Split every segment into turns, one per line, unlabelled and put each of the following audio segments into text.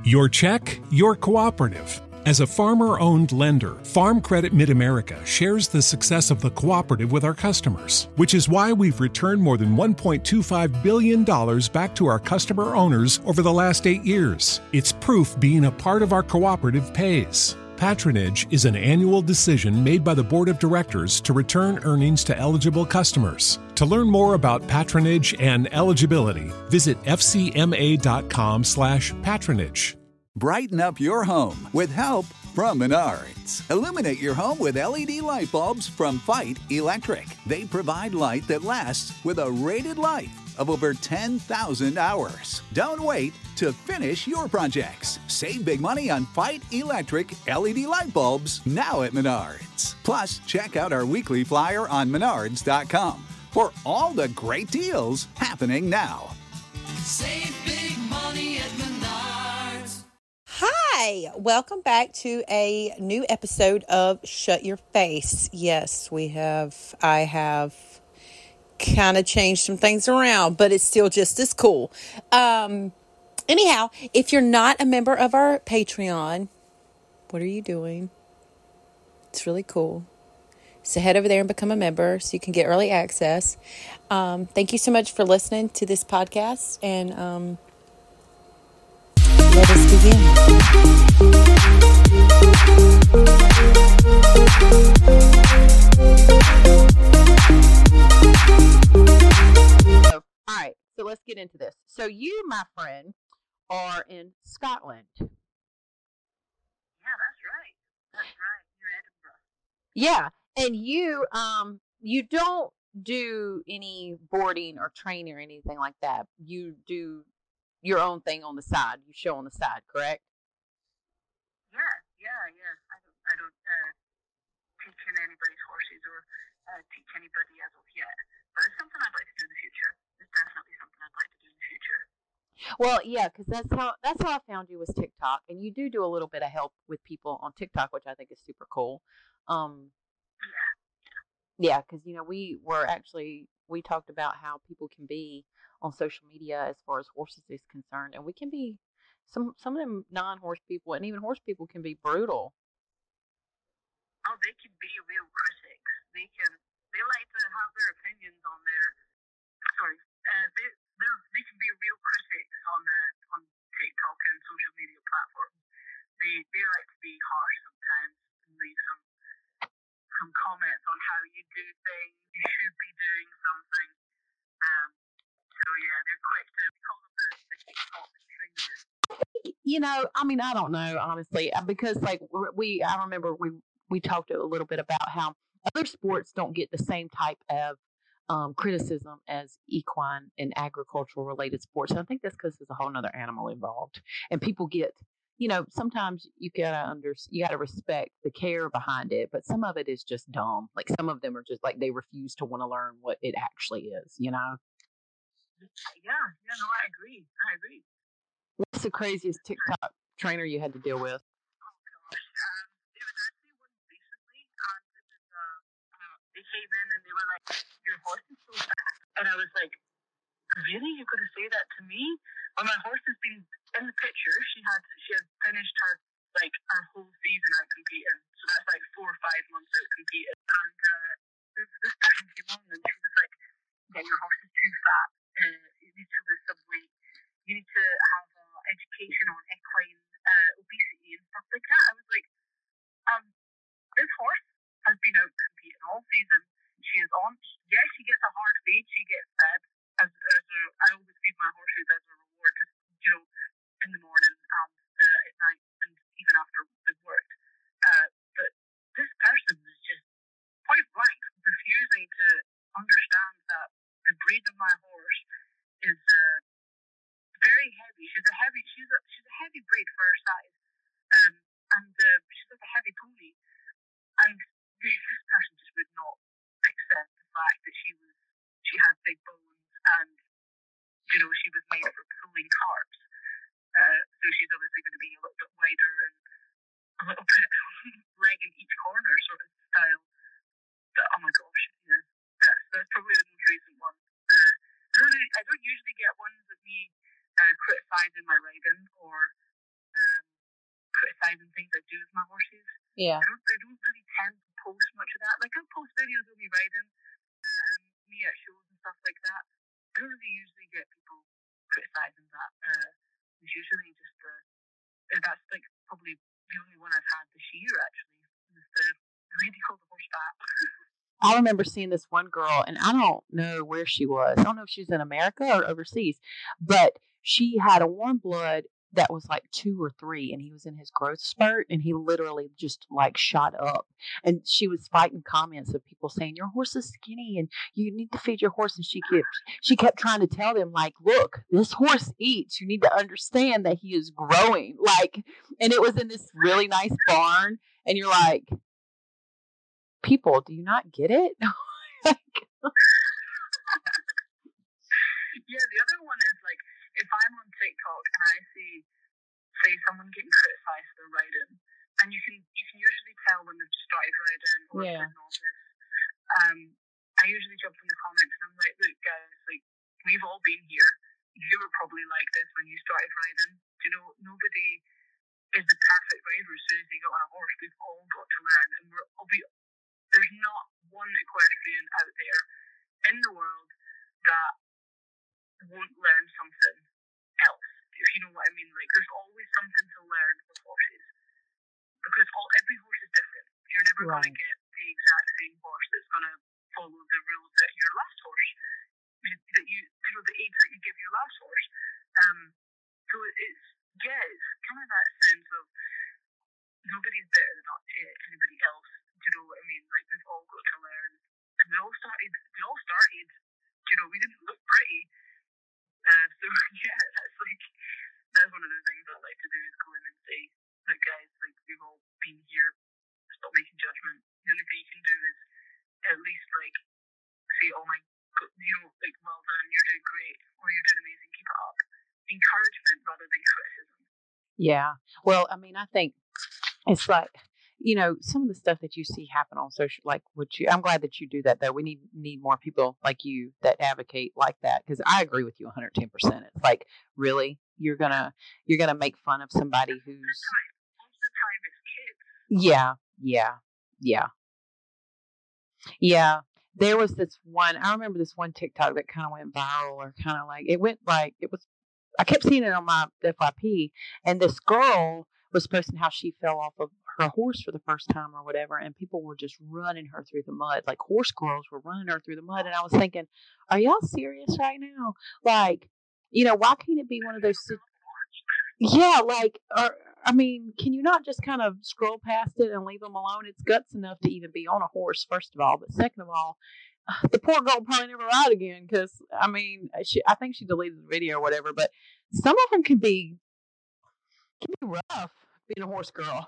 Your check, your cooperative. As a farmer-owned lender, Farm Credit Mid-America shares the success of the cooperative with our customers, which is why we've returned more than $1.25 billion back to our customer owners over the last 8 years. It's proof being a part of our cooperative pays. Patronage is an annual decision made by the Board of Directors to return earnings to eligible customers. To learn more about patronage and eligibility, visit fcma.com/patronage.
Brighten up your home with help from Menards. Illuminate your home with LED light bulbs from Fight Electric. They provide light that lasts with a rated life of over 10,000 hours. Don't wait to finish your projects. Save big money on Fight Electric LED light bulbs now at Menards. Plus, check out our weekly flyer on menards.com for all the great deals happening now.
Save big money at Menards.
Hi, welcome back to a new episode of Shut Your Face. Yes, I have kind of changed some things around, but it's still just as cool. Anyhow, if you're not a member of our Patreon, what are you doing? It's really cool. So head over there and become a member so you can get early access. Thank you so much for listening to this podcast, and let us begin. All right, so let's get into this. So you, my friend, are in Scotland.
Yeah, that's right. You're Edinburgh.
Yeah, and you don't do any boarding or training or anything like that. You do your own thing on the side. You show on the side, correct?
Yeah. I don't teach in anybody's horses or teach anybody as of yet. But it's something I'd like to do in the future. It's definitely something I'd like to do in the future.
Well, yeah, because that's how I found you was TikTok, and you do a little bit of help with people on TikTok, which I think is super cool. Yeah, because we talked about how people can be on social media as far as horses is concerned, and we can be some of them non-horse people, and even horse people can be brutal.
Oh, they can be real critics. They like to have their opinions on their. They can be real critics on TikTok and social media platforms. They like to be harsh sometimes and leave some comments on how you do things. You should be doing something. So yeah, they're quick to call them the TikTok trainers.
I don't know, honestly, because I remember we talked a little bit about how other sports don't get the same type of criticism as equine and agricultural related sports. And I think that's because there's a whole nother animal involved, and people get, sometimes you gotta respect the care behind it, but some of it is just dumb. Like some of them are just like they refuse to want to learn what it actually is.
Yeah, no, I agree.
What's the craziest TikTok trainer you had to deal with?
Oh gosh, there was actually one recently, and it was they came in and they were like, "Your horse is so fast," and I was like, "Really? You're going to say that to me?" When my horse has been in the picture, she had finished her whole season out competing, so that's like 4 or 5 months out competing, and this person came on and she was like, "Yeah, your horse is too fat. You need to lose some weight. You need to have education on equine obesity and stuff like that." I was like, this horse has been out competing all season. She is on. Yes, she gets a hard feed. She gets fed. I always feed my horses as a reward, just in the morning and at night, and even after they've worked. But this person was just point blank refusing to understand that the breed of my horse is very heavy. She's a heavy breed for her size, and she's like a heavy pony. And this person just would not accept the fact that she had big bones and she was made for pulling carbs. So she's obviously going to be a little bit wider and a little bit leg in each corner sort of style. But oh my gosh, yeah, that's probably the most recent one. I don't usually get ones of me criticizing my riding or exercise and things I do with my horses.
Yeah.
I don't really tend to post much of that. Like, I'll post videos of me riding, me at shows and stuff like that. I don't really usually get people criticising that. It's usually just that's like probably the only one I've had this year, actually. Is the lady called the horseback.
I remember seeing this one girl, and I don't know where she was. I don't know if she was in America or overseas, but she had a warm blood that was like 2 or 3, and he was in his growth spurt, and he literally just like shot up. And she was fighting comments of people saying, "Your horse is skinny, and you need to feed your horse." And she kept trying to tell them, like, "Look, this horse eats. You need to understand that he is growing." Like, and it was in this really nice barn, and you're like, people, do you not get it?
Yeah, the other one is like, if I'm on TikTok and I see, say, someone getting criticised for their riding, and you can usually tell when they've just started riding or if they're novice. I usually jump in the comments and I'm like, look, guys, like, we've all been here. You were probably like this when you started riding. You know, nobody is the perfect rider as soon as they get on a horse. We've all got to learn, and there's not one equestrian out there in the world that won't learn something else, if you know what I mean. Like, there's always something to learn with horses, because every horse is different. You're never going to get the exact same horse that's going to follow the rules that your last horse, that the age that you give your last horse. So it's kind of that sense of nobody's better than anybody else. Do you know what I mean? Like, we've all got to learn, and we all started. You know, we didn't look pretty. So yeah, that's one of the things I like to do, is go in and say, look, guys, like, we've all been here. Stop making judgment. The only thing you can do is at least like say, oh my God, you know, like, well done, you're doing great, or you're doing amazing, keep it up. Encouragement rather than criticism.
Yeah. Well, I mean, I think it's like, you know, some of the stuff that you see happen on social, like I'm glad that you do that, though. We need more people like you that advocate like that, because I agree with you 110%. It's like, really, you're gonna make fun of somebody who's
most of the time it's kids.
Yeah. There was this one. I remember this one TikTok that kind of went viral, or kind of like it went like it was. I kept seeing it on my FYP, and this girl was posting how she fell off of her horse for the first time or whatever, and people were just running her through the mud. Like, horse girls were running her through the mud, and I was thinking, are y'all serious right now? Like, you know, why can't it be one of those? Yeah, like, I mean, can you not just kind of scroll past it and leave them alone? It's guts enough to even be on a horse, first of all, but second of all, the poor girl will probably never ride again, because, I mean, I think she deleted the video or whatever, but some of them can be rough being a horse girl.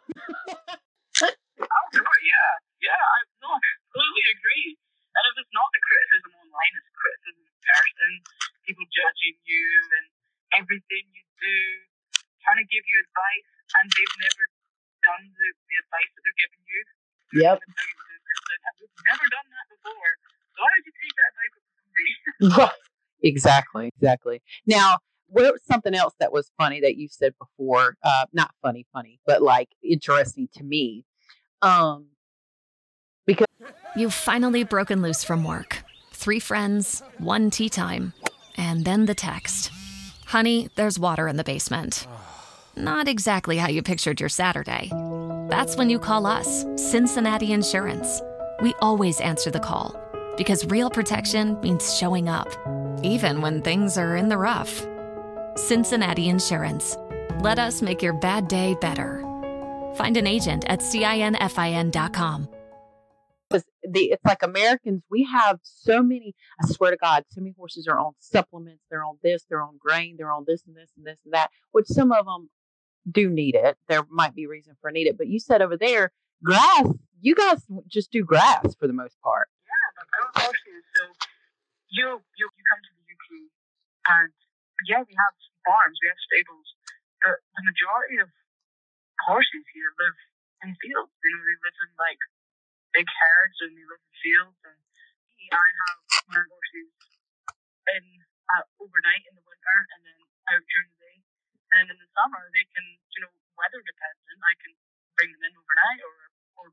Yeah, I completely agree. And if it's not the criticism online, it's criticism in person, people judging you and everything you do, trying to give you advice, and they've never done the advice that they're giving you.
Yep.
We've never done that before. So why don't you take that advice with somebody?
Exactly. Now, what was something else that was funny that you said before? Not funny, but like interesting to me. Because
You've finally broken loose from work. 3 friends, 1 tea time, and then the text. Honey, there's water in the basement. Not exactly how you pictured your Saturday. That's when you call us, Cincinnati Insurance. We always answer the call, because real protection means showing up, even when things are in the rough. Cincinnati Insurance. Let us make your bad day better. Find an agent at CINFIN.com.
it's like Americans, we have so many, I swear to God, so many horses are on supplements, they're on this, they're on grain, they're on this and this and this and that, which some of them do need it. There might be reason for need it. But you said over there, grass, you guys just do grass for the most part.
Yeah, but our horses, so you come to the UK and yeah, we have farms, we have stables, but the majority of horses here live in fields. You know, they live in like big herds and they live in fields. And I have my horses in overnight in the winter and then out during the day. And in the summer, they can, weather dependent, I can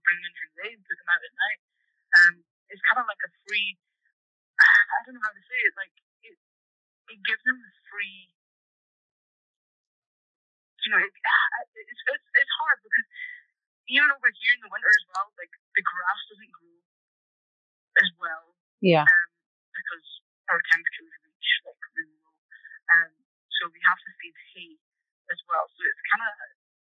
bring them in during the day and put them out at night. It's kind of like a free. I don't know how to say it. Like it gives them the free. It's hard because even over here in the winter as well, like the grass doesn't grow as well.
Yeah.
Because our temperatures reach like really low. So we have to feed hay as well. So it's kind of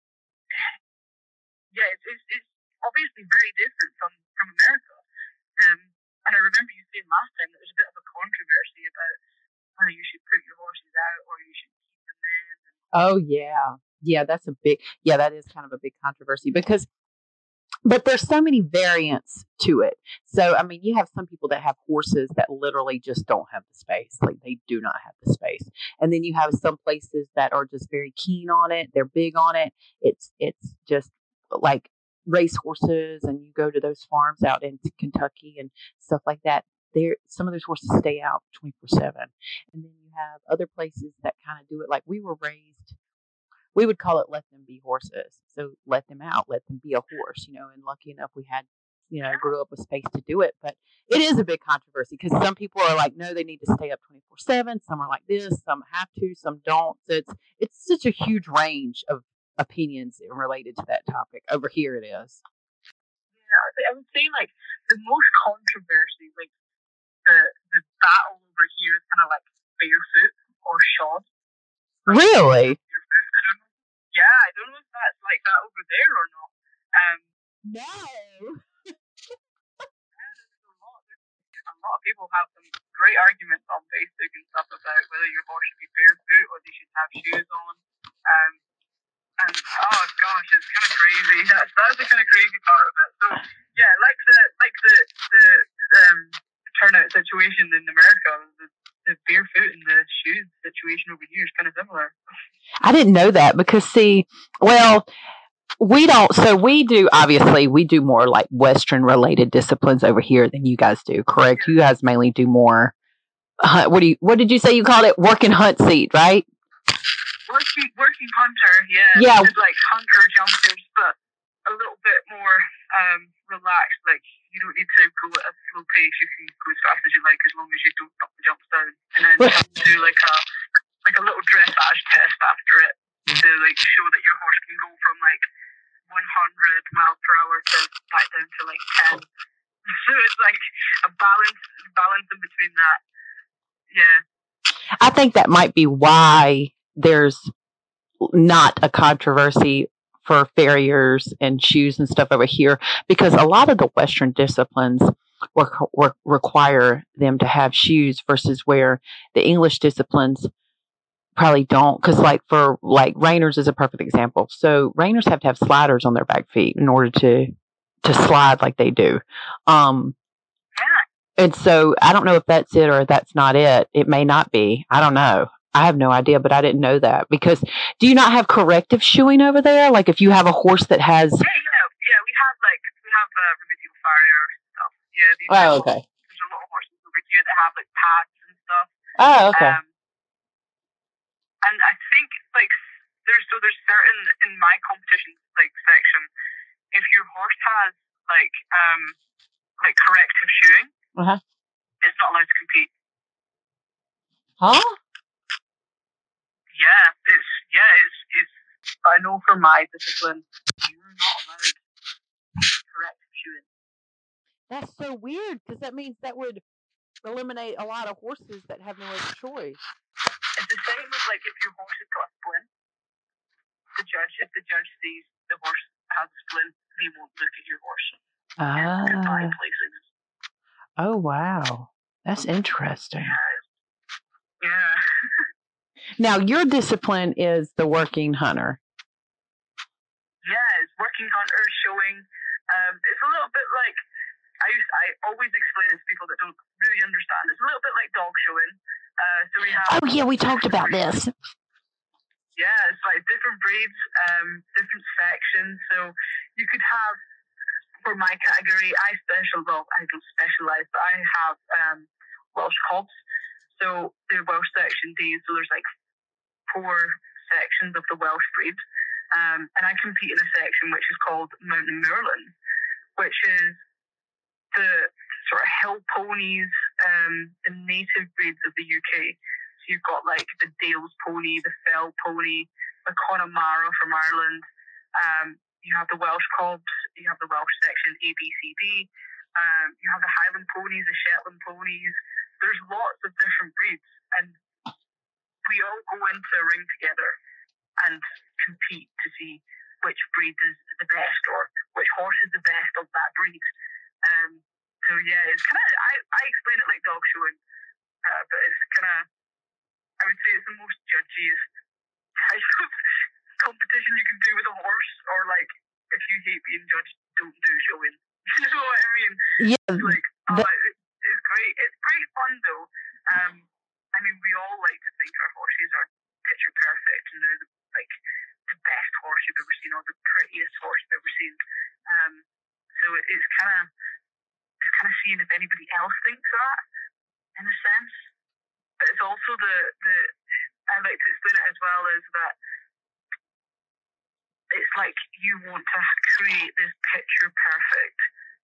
it's obviously very different from America. And I remember you saying last time that there's a bit of a controversy about whether you should put your horses out or you should keep them in.
Oh yeah. Yeah, that is kind of a big controversy but there's so many variants to it. So, I mean, you have some people that have horses that literally just don't have the space. Like they do not have the space. And then you have some places that are just very keen on it. They're big on it. It's just like race horses, and you go to those farms out in Kentucky and stuff like that. Some of those horses stay out 24/7. And then you have other places that kind of do it like we were raised. We would call it let them be horses. So let them out, let them be a horse, and lucky enough we had, grew up with space to do it. But it is a big controversy because some people are like, no, they need to stay up 24/7. Some are like this, some have to, some don't. So it's such a huge range of opinions related to that topic. Over here it is.
Yeah, I would say like the most controversy, like the battle over here is kind of like barefoot or shod.
Really?
I don't know if that's like that over there or not.
No.
A lot of people have some great arguments on Facebook and stuff about whether your horse should be barefoot or they should have shoes on. And oh gosh, it's kind of crazy. That's the kind of crazy part of it. So yeah, like the turnout situation in America, the barefoot and the shoes situation over here is kind of similar.
I didn't know that because we don't. So we do more like Western related disciplines over here than you guys do. Correct? You guys mainly do more. What did you say you called it? Work and hunt seat, right?
Working hunter, yeah.
Yeah.
It's like hunter jumpers, but a little bit more relaxed. Like you don't need to go at a slow pace. You can go as fast as you like as long as you don't knock the jumps down. And then you have to do like a little dressage test after it to like show that your horse can go from like 100 miles per hour to back down to like 10. So it's like a balance in between that. Yeah.
I think that might be why there's not a controversy for farriers and shoes and stuff over here, because a lot of the Western disciplines require them to have shoes versus where the English disciplines probably don't. Because for reiners is a perfect example. So reiners have to have sliders on their back feet in order to slide like they do. And so I don't know if that's it or that's not it. It may not be. I don't know. I have no idea, but I didn't know that. Because do you not have corrective shoeing over there? Like if you have a horse that has...
Yeah, we have remedial farrier stuff. Yeah.
Oh, okay.
There's a lot of horses over here that have like pads and stuff.
Oh, okay.
And I think there's certain in my competition section, if your horse has corrective shoeing, it's not allowed to compete.
Huh?
It's. I know for my discipline, you're not allowed corrective shoeing.
That's so weird because that means that would eliminate a lot of horses that have no other choice.
It's the same as if your horse has got a splint. If the judge sees the horse has a splint, he won't look at your horse.
Oh wow, that's interesting.
Yeah.
Now your discipline is the working hunter.
Yeah, it's working hunter showing. It's a little bit like I always explain it to people that don't really understand. It's a little bit like dog showing. So we have.
Oh yeah, we talked about this.
Yeah, it's like different breeds, different sections. So you could have, for my category, I don't specialize, but I have Welsh cobs. So they're Welsh section D. So there's 4 sections of the Welsh breed. And I compete in a section which is called Mountain Moorland. which is the sort of hill ponies, the native breeds of the UK. So you've got like the Dales pony, the Fell pony, the Connemara from Ireland. You have the Welsh cobs, you have the Welsh section A, B, C, D. You have the Highland ponies, the Shetland ponies. There's lots of different breeds, and we all go into a ring together and compete to see which breed is the best or which horse is the best of that breed. So yeah, it's kind of, I explain it like dog showing, but it's kind of, I would say it's the most judgiest type of competition you can do with a horse, or like, if you hate being judged, don't do showing. You know what I mean?
Yeah.
It's like, it's great. It's great fun though. I mean, we all like to think our horses are picture perfect, and they're like the best horse you've ever seen, or the prettiest horse you've ever seen. So it's kind of seeing if anybody else thinks that, in a sense. But it's also the I like to explain it as well as that it's like you want to create this picture perfect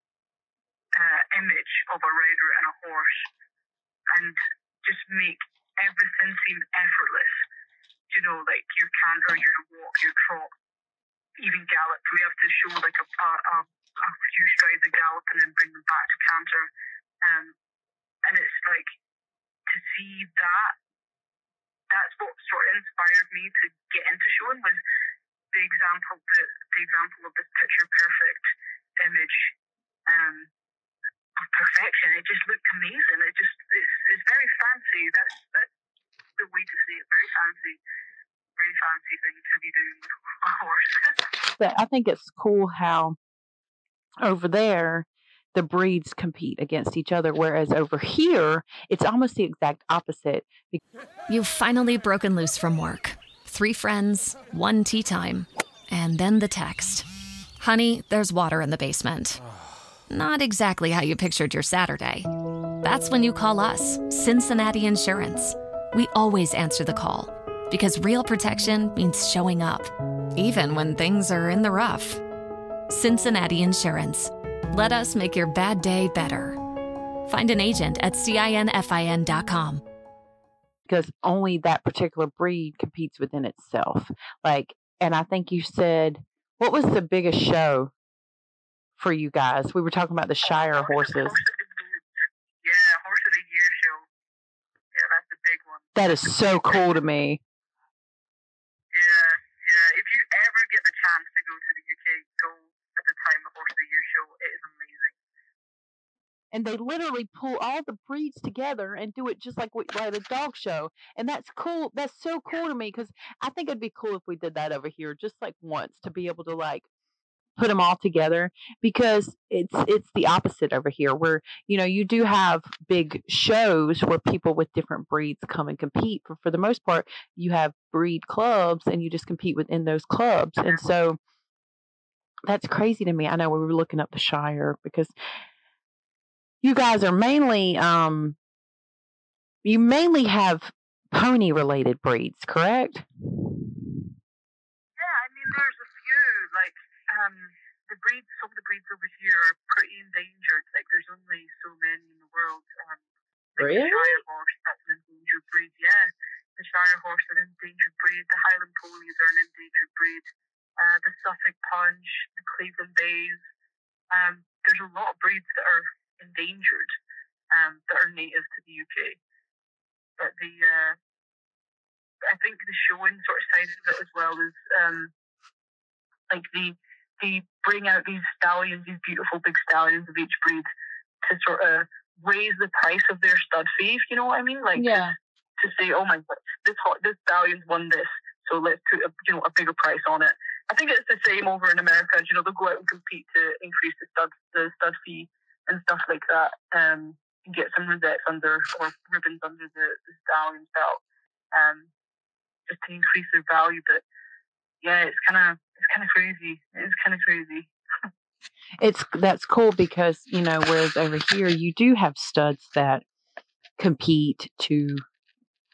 image of a rider and a horse, and just make everything seem effortless. You know, like your canter, your walk, your trot, even gallop. We have to show like a few strides of gallop and then bring them back to canter. And it's like, to see that, that's what sort of inspired me to get into showing, was the example of this picture perfect image of perfection. It just looked amazing. It's very fancy. That's the way to say it. Very fancy thing to be doing with a horse.
But I think it's cool how over there the breeds compete against each other, whereas over here it's almost the exact opposite.
You've finally broken loose from work. 3 friends, 1 tea time, and then the text. Honey, there's water in the basement. Not exactly how you pictured your Saturday. That's when you call us, Cincinnati Insurance. We always answer the call, because real protection means showing up, even when things are in the rough. Cincinnati Insurance. Let us make your bad day better. Find an agent at CINFIN.com.
Because only that particular breed competes within itself. Like, and I think you said, what was the biggest show for you guys? We were talking about the Shire horses.
Yeah, Horse of the Year show. Yeah, that's the big one.
That is so cool to me.
Yeah. If you ever get the chance to go to the UK, go at the time of Horse of the Year show. It is amazing.
And they literally pull all the breeds together and do it just like a dog show. And that's cool. That's so cool to me, because I think it'd be cool if we did that over here just like once, to be able to like put them all together, because it's the opposite over here, where, you know, you do have big shows where people with different breeds come and compete. But for the most part, you have breed clubs and you just compete within those clubs. And so that's crazy to me. I know we were looking up the Shire, because you guys are mainly, you mainly have pony related breeds, correct?
Yeah, I mean, there's a few, like, some of the breeds over here are pretty endangered. Like, there's only so many in the world. Like
Really?
The Shire horse, that's an endangered breed. Yeah, the Shire horse is an endangered breed. The Highland ponies are an endangered breed. The Suffolk Punch, the Cleveland Bays. There's a lot of breeds that are endangered, that are native to the UK. But I think the showing sort of side of it as well is, like they bring out these stallions, these beautiful big stallions of each breed, to sort of raise the price of their stud fee, if you know what I mean? Like,
Yeah.
to say, oh my God, this stallion's won this, so let's put a bigger price on it. I think it's the same over in America. You know, they'll go out and compete to increase the stud fee and stuff like that, and get some rosettes under, or ribbons under the stallion's belt, just to increase their value. But yeah, it's kind of crazy. It's kind of crazy.
That's cool, because, you know, whereas over here you do have studs that compete to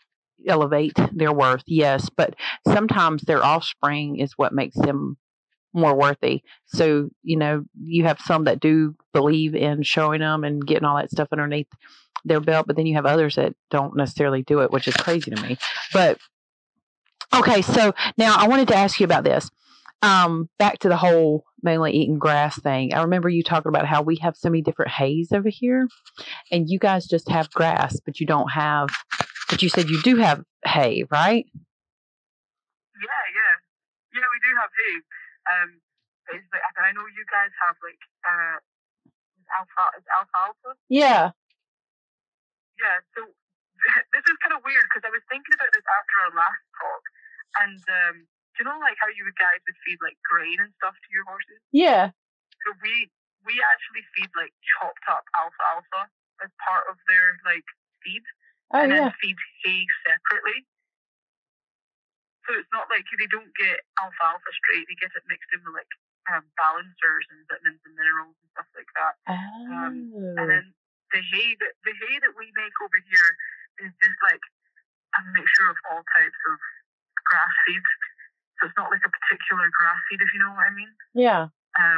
elevate their worth, yes, but sometimes their offspring is what makes them more worthy. So, you have some that do believe in showing them and getting all that stuff underneath their belt, but then you have others that don't necessarily do it, which is crazy to me. But okay, so now I wanted to ask you about this. Back to the whole mainly eating grass thing. I remember you talking about how we have so many different hays over here, and you guys just have grass, but you don't have. But you said you do have hay, right?
Yeah, we do have hay. It's like, I know you guys have like alfalfa.
Yeah.
Yeah, so this is kind of weird because I was thinking about this after our last talk, and do you know like how you guys would feed like grain and stuff to your horses?
Yeah.
So we actually feed like chopped up alfalfa as part of their like feed,
Oh,
and
yeah.
then feed hay separately. So it's not like they don't get alfalfa straight; they get it mixed in with like balancers and vitamins and minerals and stuff like that.
Oh.
And then the hay that we make over here is just like a mixture of all types of grass feed. So it's not like a particular grass feed, if you know what I mean.
Yeah.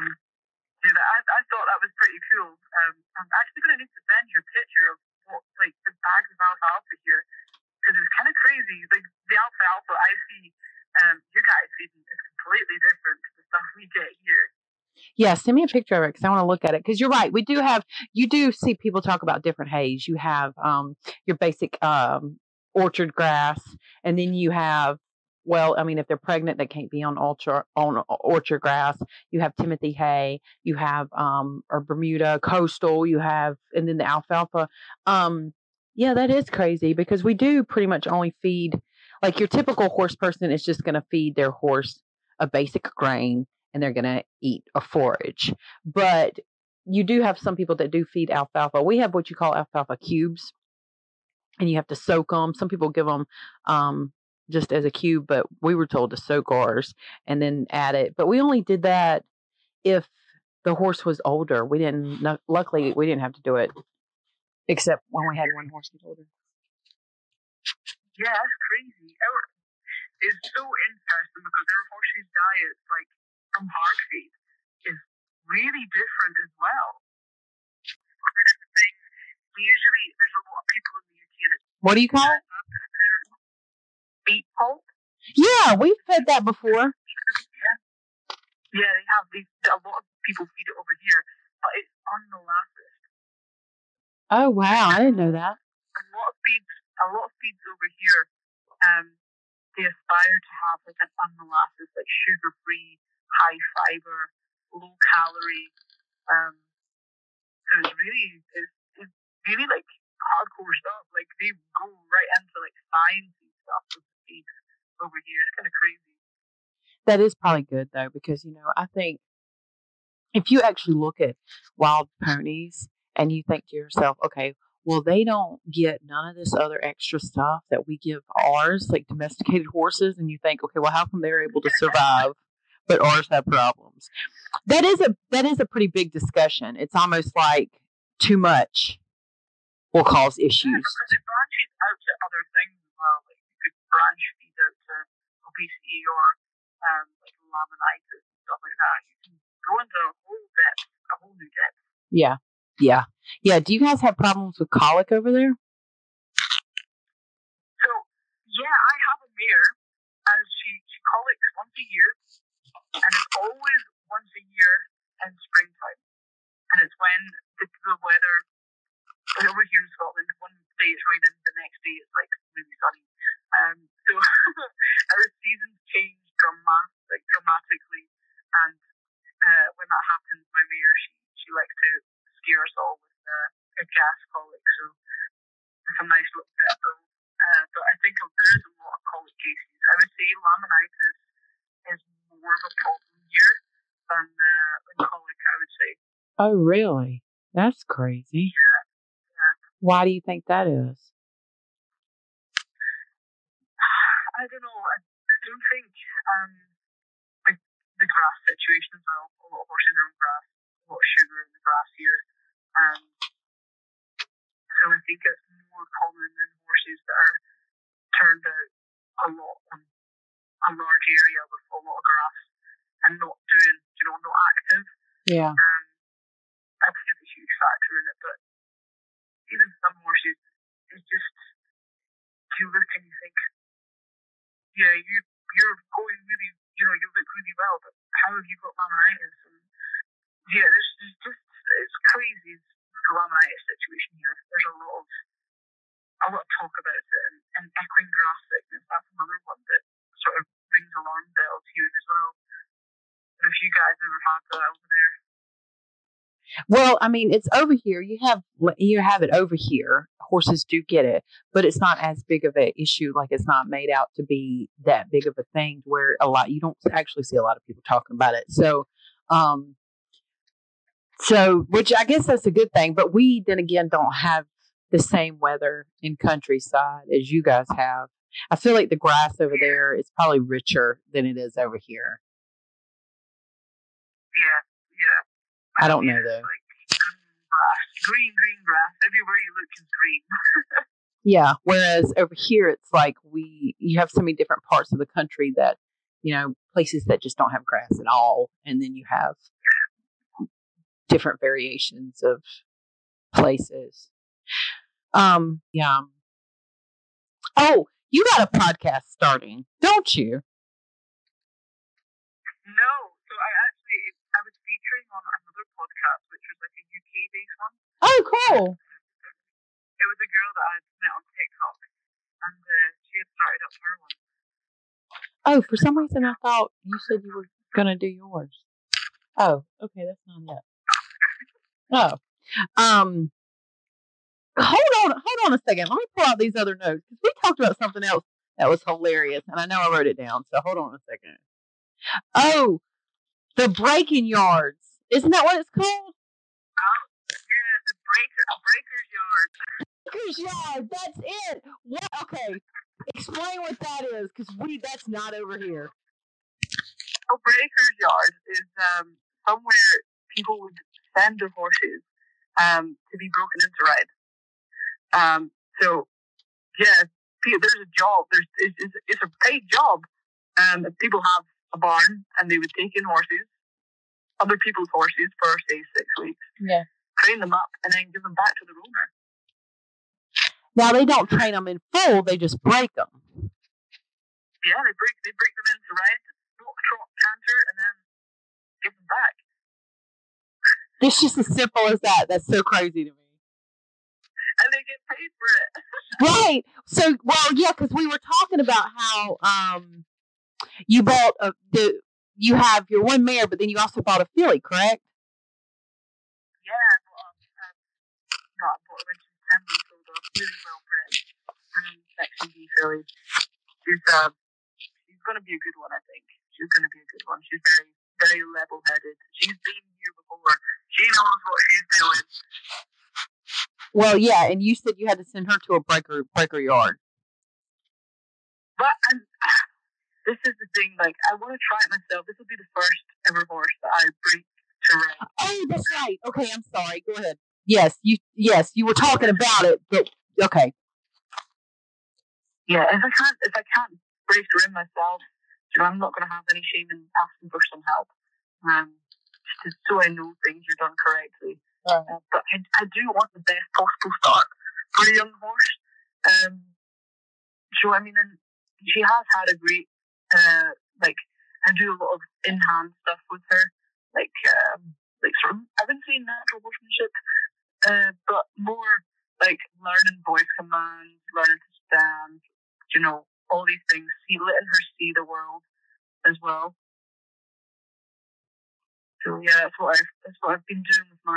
I thought that was pretty cool. I'm actually going to need to send you a picture of what like the bags of alfalfa here, because it's kind of crazy. Like the alfalfa I see you guys feeding is completely different to the stuff we get here.
Yeah, send me a picture of it because I want to look at it. Because you're right, you do see people talk about different hays. You have your basic orchard grass, and then you have, if they're pregnant, they can't be on orchard grass. You have Timothy hay. You have or Bermuda coastal. You have, and then the alfalfa. Yeah, that is crazy because we do pretty much only feed, like your typical horse person is just going to feed their horse a basic grain and they're going to eat a forage. But you do have some people that do feed alfalfa. We have what you call alfalfa cubes, and you have to soak them. Some people give them just as a cube, but we were told to soak ours and then add it. But we only did that if the horse was older. Luckily, we didn't have to do it, except when we had one horse get older.
Yeah, that's crazy. It's so interesting because our horses' diets, like from hard feed, is really different as well. There's a lot of people in the UK that
What do you call it?
beet pulp.
Yeah, we've fed that before.
Yeah, they have these. A lot of people feed it over here, but it's unmolasses.
Oh wow, I didn't know that.
A lot of feeds over here. They aspire to have like an unmolasses, like sugar-free, high fiber, low calorie. So it's really like hardcore stuff. Like they go right into like sciencey stuff with the feed over here. It's kind of crazy.
That is probably good though, because I think if you actually look at wild ponies and you think to yourself, okay, well, they don't get none of this other extra stuff that we give ours, like domesticated horses. And you think, okay, well, how come they're able to survive, but ours have problems? That is a pretty big discussion. It's almost like too much will cause issues.
Yeah, because it branches out to other things as well. Like you could branch feed out to obesity or like laminitis and stuff like that. You can go into a whole new depth.
Yeah. Do you guys have problems with colic over there?
So, yeah, I have a mare, and she colics once a year, and it's always once a year in springtime. And it's when the weather, over here in Scotland, one day it's raining, the next day it's like really sunny. So our seasons change dramatically, and when that happens, my mare, she likes to scare us all with a gas colic, so it's a nice little bit though. But I think there is a lot of colic cases. I would say laminitis is more of a problem here than colic, I would say.
Oh, really? That's crazy.
Yeah.
Why do you think that is?
I don't know. I don't think like the grass situation as well. A lot of horses are on grass, a lot of sugar in the grass here. So I think it's more common in horses that are turned out a lot on a large area with a lot of grass and not doing
Yeah.
That's just a huge factor in it. But even some horses, it's just, you look and you think, yeah, you're going really, you look really well, but how have you got laminitis? And yeah, there's just, it's crazy, the laminitis situation here. There's a lot of talk about it, and equine grass sickness, that's another one that sort of rings alarm bells here as well. Have you guys ever had that over there?
Well, I mean, it's over here. You have it over here. Horses do get it, but it's not as big of an issue. Like, it's not made out to be that big of a thing where you don't actually see a lot of people talking about it. So, which I guess that's a good thing. But we then again don't have the same weather in countryside as you guys have. I feel like the grass over there is probably richer than it is over here.
Yeah.
I don't know though.
Like green grass. Everywhere you look is green.
Yeah. Whereas over here, it's like you have so many different parts of the country that, places that just don't have grass at all. And then you have different variations of places. Yeah. Oh, you got a podcast starting, don't you?
No. So I was featuring on another podcast, which was like a UK-based one.
Oh, cool.
It was a girl that I had met on TikTok, and she had started up her one.
Oh, for some reason I thought you said you were going to do yours. Oh, okay, that's not it. Oh. Hold on a second. Let me pull out these other notes, because we talked about something else that was hilarious, and I know I wrote it down, so hold on a second. Oh, the breaking yards. Isn't that what it's called?
Oh, yeah, a breaker's yard.
Breaker's yard, that's it. What? Okay, explain what that is, because that's not over here.
A breaker's yard is somewhere people would send their horses to be broken into ride. So yeah, there's a job. It's a paid job. People have a barn and they would take in horses, other people's horses for say 6 weeks.
Yeah.
Train them up and then give them back to the owner.
Now they don't train them in full; they just break them.
Yeah, they break them into ride, trot, canter, and then give them back.
It's just as simple as that. That's so crazy to me.
And they get paid for it.
Right. So, well, yeah, because we were talking about how you bought you have your one mare, but then you also bought a filly, correct?
Yeah, I bought a bunch of 10 months old, really well bred, Section B filly. She's going to be a good one, I think. She's going to be a good one. She's very, very level-headed. She's been here before. She knows what she's doing.
Well, yeah, and you said you had to send her to a breaker yard.
But this is the thing, like, I want to try it myself. This will be the first ever horse that I break to ride.
Oh, that's right. Okay, I'm sorry. Go ahead. Yes, you were talking about it, but okay.
Yeah, if I can't break her in myself, I'm not going to have any shame in asking for some help. Just so I know things are done correctly. But I do want the best possible start for a young horse. So I mean, and she has had a great I do a lot of in-hand stuff with her, like sort of, I wouldn't say natural horsemanship, but more like learning voice commands, learning to stand, all these things. Letting her see the world as well. So yeah, that's what I've been doing with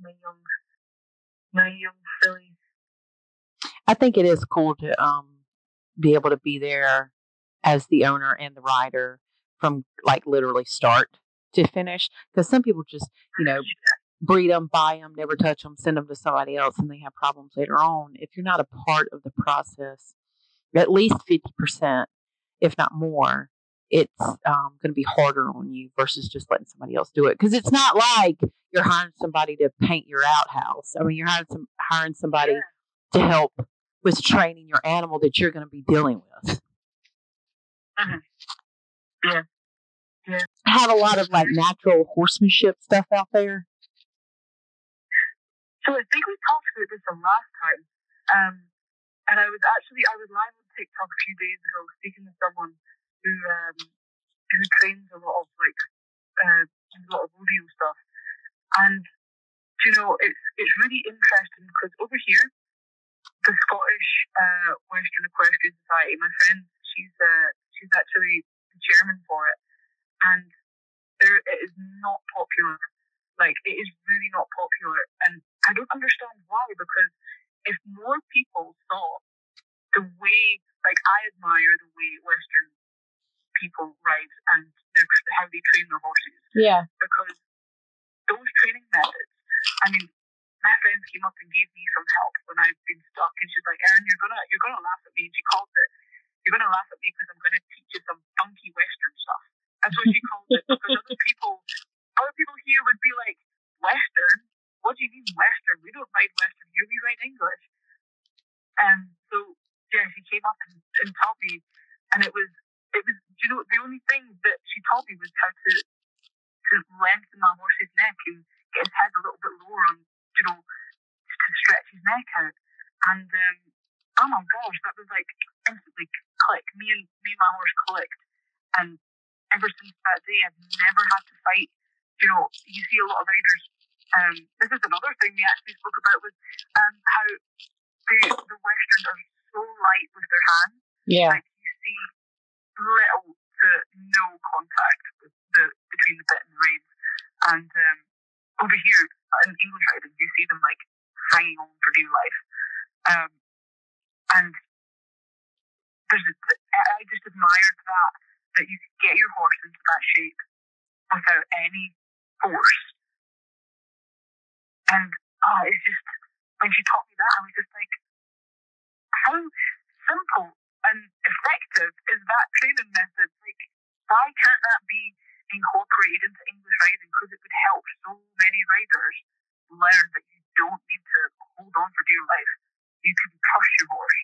my young filly.
I think it is cool to be able to be there as the owner and the rider from like literally start to finish. Because some people just breed them, buy them, never touch them, send them to somebody else, and they have problems later on. If you're not a part of the process, at least 50%, if not more, it's going to be harder on you versus just letting somebody else do it. Because it's not like you're hiring somebody to paint your outhouse. I mean, you're hiring somebody to help with training your animal that you're going to be dealing with.
Mm-hmm. Yeah.
have a lot of like natural horsemanship stuff out there.
So I think we talked about this the last time. And I was live on TikTok a few days ago speaking to someone who trains a lot of rodeo stuff. And it's really interesting because over here, the Scottish Western Equestrian Society, my friend, she's actually the chairman for it, and it is not popular. Like, it is really not popular, and I don't understand why. Because if more people saw the way, like, I admire the way Western people ride and how they train their horses.
Yeah.
Because those training methods, I mean, my friend came up and gave me some help when I've been stuck, and she's like, "Erin, you're gonna laugh at me." And she calls it, "You're gonna laugh at me because I'm gonna teach you some funky Western stuff." That's what she calls it. Because other people here would be like, "Western? What do you mean Western? We don't ride Western here. We ride English." So yeah, she came up and taught me, and it was the only thing that she taught me was how to lengthen my horse's neck and get his head a little bit lower on, to stretch his neck out. And oh my gosh, that was like instantly click. Me and my horse clicked, and ever since that day, I've never had to fight. You see a lot of riders. This is another thing we actually spoke about was how the Westerns are so light with their hands.
Yeah.
Like, you see little to no contact between the bit and the reins. And over here in English riding, you see them like hanging on for dear life. And I just admired that you could get your horse into that shape without any force. And it's just, when she taught me that, I was just like, how simple and effective is that training method? Like, why can't that be incorporated into English riding? Because it would help so many riders learn that you don't need to hold on for dear life. You can trust your horse.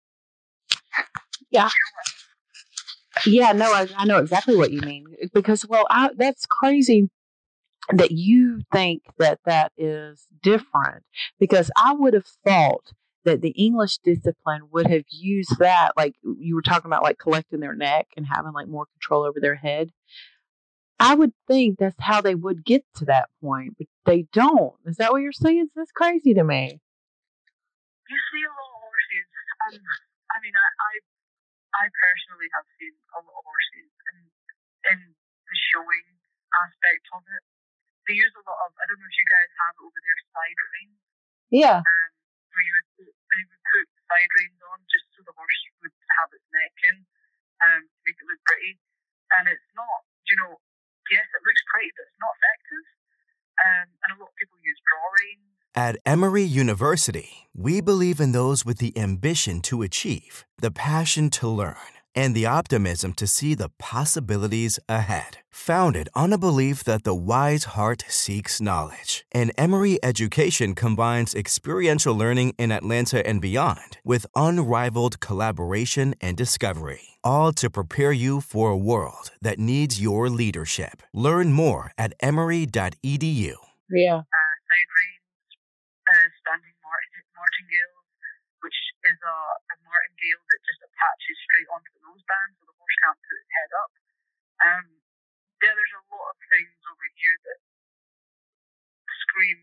Yeah. Yeah, no, I know exactly what you mean. Because, that's crazy that you think that is different. Because I would have thought that the English discipline would have used that, like you were talking about, like collecting their neck and having like more control over their head. I would think that's how they would get to that point, but they don't. Is that what you're saying? That's crazy to me.
You see a lot of horses, and I mean, I personally have seen a lot of horses in the showing aspect of it. They use a lot of, I don't know if you guys have over there, side reins.
Yeah.
Where they would put side reins on just so the horse would have its neck in, to make it look pretty. And it's not, yes, it looks pretty, but it's not effective. And a lot of people use draw reins.
At Emory University, we believe in those with the ambition to achieve, the passion to learn, and the optimism to see the possibilities ahead. Founded on a belief that the wise heart seeks knowledge, and Emory education combines experiential learning in Atlanta and beyond with unrivaled collaboration and discovery, all to prepare you for a world that needs your leadership. Learn more at emory.edu.
Yeah.
Side reins, standing martingale, which is a martingale that just attaches straight onto the noseband so the horse can't put its head up. There's a lot of things over here that scream,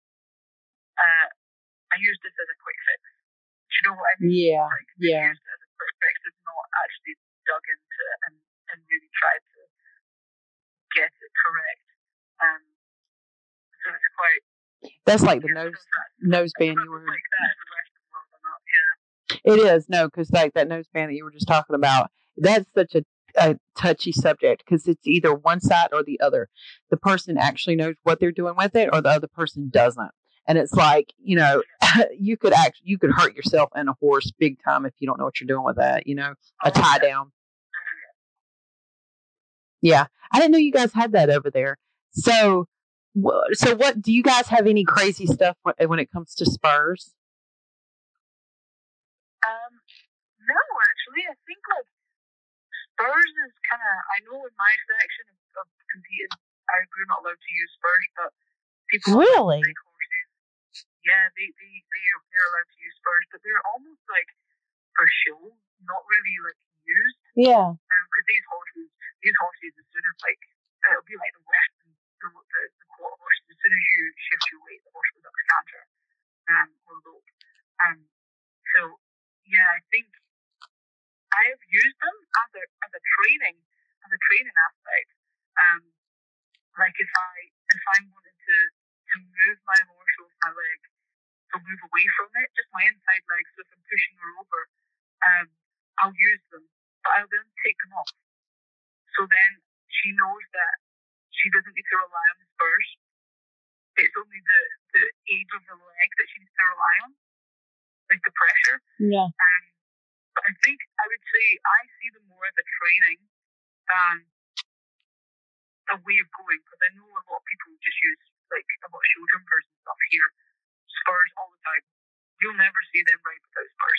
I use this as a quick fix. Do you know what I mean?
Yeah,
like,
yeah.
Used as a quick fix. It's not actually dug into it and really tried to get it correct. So it's quite...
That's like the noseband you were...
Like that in the Western world or not, yeah.
It is, no, because like that noseband that you were just talking about, that's such a touchy subject because it's either one side or the other. The person actually knows what they're doing with it, or the other person doesn't. And it's like, you could hurt yourself and a horse big time if you don't know what you're doing with that. A tie down. Yeah, I didn't know you guys had that over there. So what do you guys have any crazy stuff when it comes to spurs?
No, actually, I think like spurs is kind of, I know in my section of competing, we're not allowed to use spurs, but people
Really?
like horses. Yeah, they're allowed to use spurs, but they're almost like for show, not really like used.
Yeah.
Because these horses, as soon as like it'll be like the Western, the quarter horses. As soon as you shift your weight, the horse goes up to canter, or low. So yeah, I think I have used them as a training aspect. Like if I'm wanting to move my horse with my leg, to move away from it, just my inside leg. So if I'm pushing her over, I'll use them, but I'll then take them off. So then she knows that she doesn't need to rely on the spurs. It's only the aid of the leg that she needs to rely on, like the pressure.
Yeah.
But I think I would say I see them more as a training than a way of going, because I know a lot of people just use, like, a lot of show jumpers and stuff here, spurs all the time. You'll never see them ride without spurs.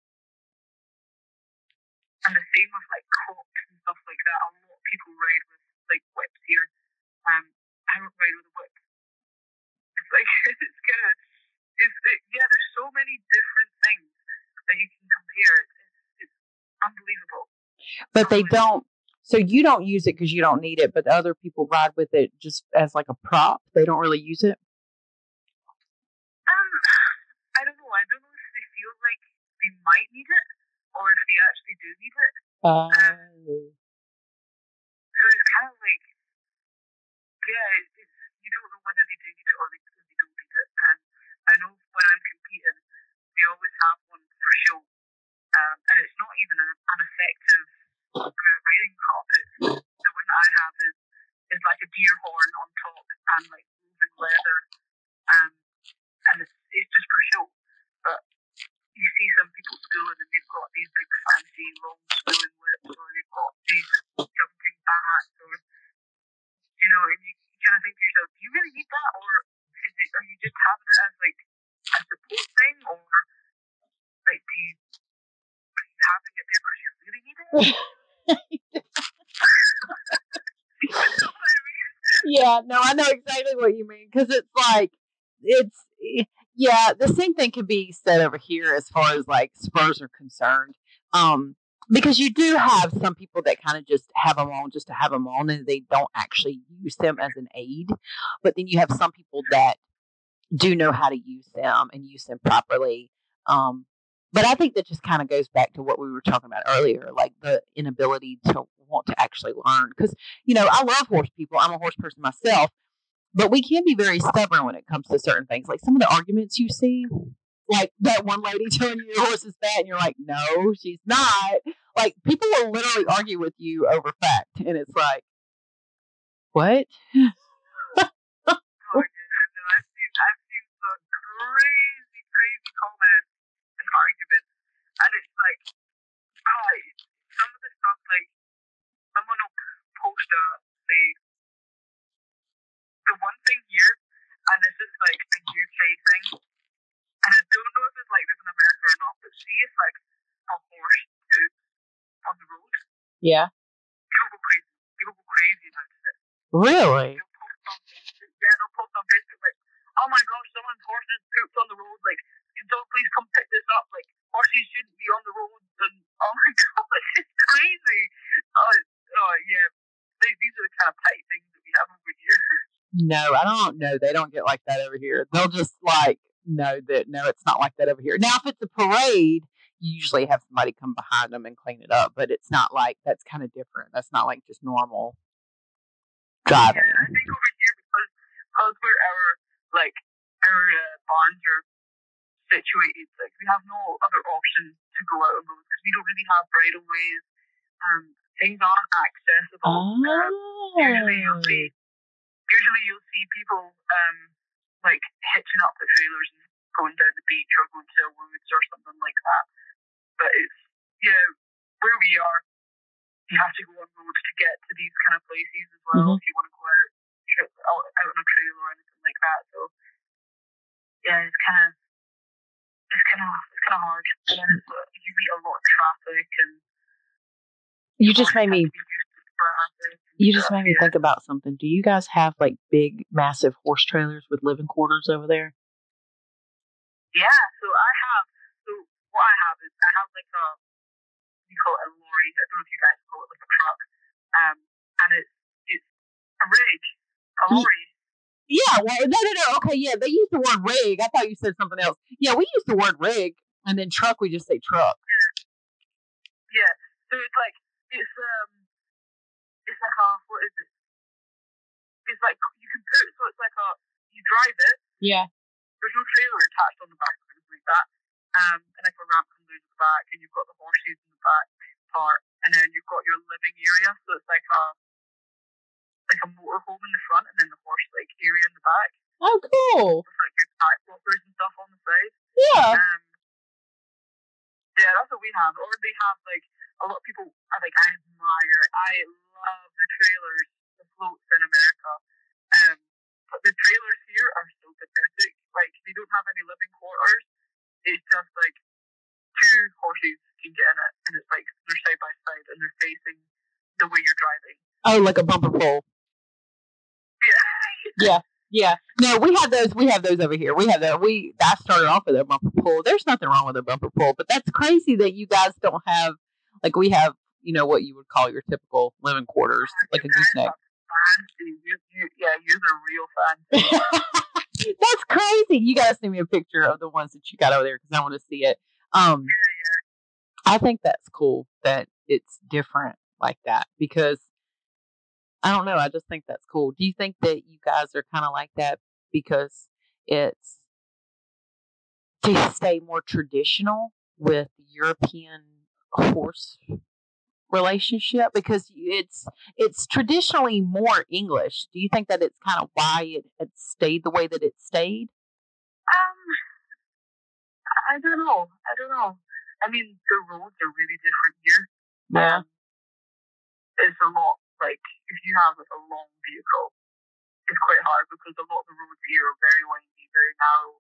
And the same with like crops and stuff like that. A lot of people ride with like whips here. I don't ride with a whip. It's like yeah. There's so many different things that you can compare. It's unbelievable.
But they don't. So you don't use it because you don't need it, but other people ride with it just as like a prop. They don't really use it.
I don't know. I don't know if they feel like they might need it, or if they actually do need it. So it's kind of like, yeah, you don't know whether they do need it or they don't need it. And I know when I'm competing, we always have one for show. And it's not even an effective riding prop. The one that I have is like a deer horn on top and like woven leather. And it's just for show. But you see some people schooling and they've got these big fancy long schooling whips, or they've got these jumping bats, or and you kind of think to yourself, do you really need that, or are you just having it as like a support thing, or like are you having it there because you really need it? You know what I mean?
Yeah, no, I know exactly what you mean, because it's like the same thing can be said over here as far as like spurs are concerned. Because you do have some people that kind of just have them on just to have them on, and they don't actually use them as an aid. But then you have some people that do know how to use them and use them properly. But I think that just kind of goes back to what we were talking about earlier, like the inability to want to actually learn. Because, I love horse people. I'm a horse person myself. But we can be very stubborn when it comes to certain things. Like some of the arguments you see, like that one lady telling you your horse is fat, and you're like, no, she's not. Like people will literally argue with you over fact, and it's like, what?
I've seen some crazy comments and arguments, and it's like, some of the stuff, like someone will post the one thing here, and this is like a UK thing, and I don't know if it's like this in America or not, but see if like a horse poops on the road.
Yeah.
People go crazy about it.
Really?
They'll post on Facebook like, oh my gosh, someone's horses pooped on the road, like, can someone please come pick this up, like, horses shouldn't be on the road, and oh my gosh, it's crazy. Yeah, these are the kind of petty things that we have over here.
No, I don't know. They don't get like that over here. They'll just like know that, no, it's not like that over here. Now, if it's a parade, you usually have somebody come behind them and clean it up, but it's not like, that's kind of different. That's not like just normal driving.
Yeah, I think over here, because where our barns are situated, like we have no other option to go out on roads because we don't really have bridleways. Things aren't accessible. Usually you'll see people like hitching up the trailers and going down the beach or going to a woods or something like that. But it's where we are, you have to go on roads to get to these kind of places as well if you want to go out on a trail or anything like that. So yeah, it's kind of hard. And then you meet a lot of traffic, and
you just made me. You just made me think about something. Do you guys have like big, massive horse trailers with living quarters over there?
Yeah, so what I have is I have like we call it a lorry. I don't know if you guys call it like a truck. And it's a rig, a lorry.
Yeah, well, no. Okay, yeah, they use the word rig. I thought you said something else. Yeah, we use the word rig, and then truck, we just say truck.
Yeah. So it's like what is it? It's like you can put, so it's like you drive it.
Yeah.
There's no trailer attached on the back or anything like that. And like a ramp comes out of the back, and you've got the horses in the back part, and then you've got your living area. So it's like a motorhome in the front, and then the horse like area in the back.
Oh, cool.
With like your back walkers and stuff on the side.
Yeah.
Yeah, that's what we have. Or they have like a lot of people. I love the trailers, the floats in America. But the trailers here are so pathetic. Like they don't have any living quarters. It's just like two horses can get in it, and it's like they're side by side and they're facing the way you're driving.
Oh, like a bumper pole.
Yeah.
Yeah. No, we have those. We have those over here. I started off with a bumper pole. There's nothing wrong with a bumper pole, but that's crazy that you guys don't have, like we have, what you would call your typical living quarters, like a gooseneck.
You're the real fan.
That's crazy. You gotta send me a picture of the ones that you got over there because I want to see it. I think that's cool that it's different like that because I don't know. I just think that's cool. Do you think that you guys are kind of like that because it's to stay more traditional with European horse relationship because it's traditionally more English? Do you think that it's kind of why it stayed the way that it stayed?
I don't know. I mean, the roads are really different here.
Yeah.
It's a lot, like, if you have like a long vehicle, it's quite hard because a lot of the roads here are very windy, very narrow.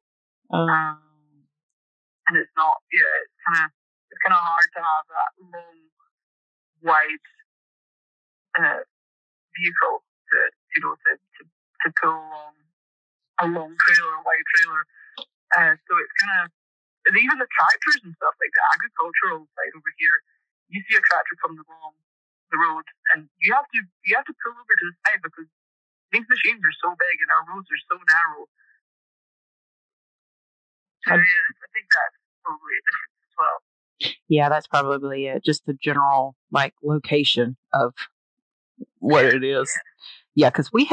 And it's not, it's kind of hard to have that long, wide vehicle to pull along a long trailer, a wide trailer. So it's and even the tractors and stuff, like the agricultural side over here, you see a tractor coming along the road, and you have to pull over to the side because these machines are so big and our roads are so narrow. So I think that's probably a difference as well.
Yeah, that's probably it. Just the general location of what it is. Yeah, because you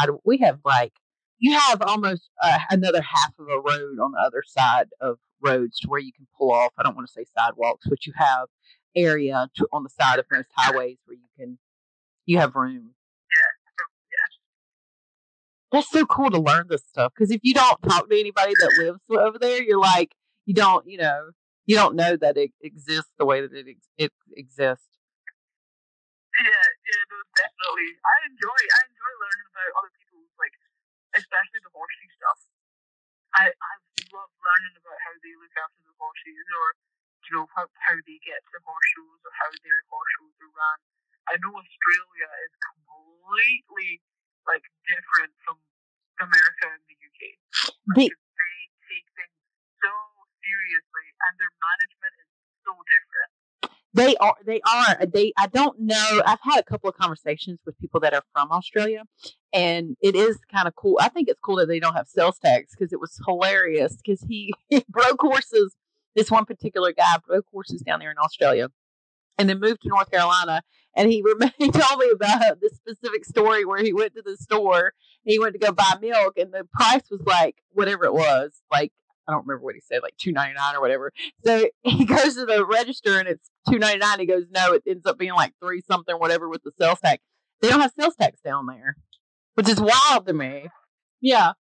have almost another half of a road on the other side of roads to where you can pull off. I don't want to say sidewalks, but you have area on the side of most highways where you have room.
Yeah.
That's so cool to learn this stuff because if you don't talk to anybody that lives over there, you're like, you don't know that it exists the way that it exists.
Yeah, no, definitely. I enjoy learning about other people's, like, especially the horseshoe stuff. I love learning about how they look after the horses, or how they get to horse shows, or how their horse shows are run. I know Australia is completely different from America and the UK. They take things so seriously, and their management is so different.
They are. I don't know. I've had a couple of conversations with people that are from Australia, and it is kind of cool. I think it's cool that they don't have sales tax because it was hilarious because he broke horses. This one particular guy broke horses down there in Australia and then moved to North Carolina. And he told me about this specific story where he went to the store and he went to go buy milk and the price was whatever it was, I don't remember what he said, $2.99 or whatever. So he goes to the register and it's $2.99. He goes, no, it ends up being $3 something, whatever, with the sales tax. They don't have sales tax down there, which is wild to me. Yeah.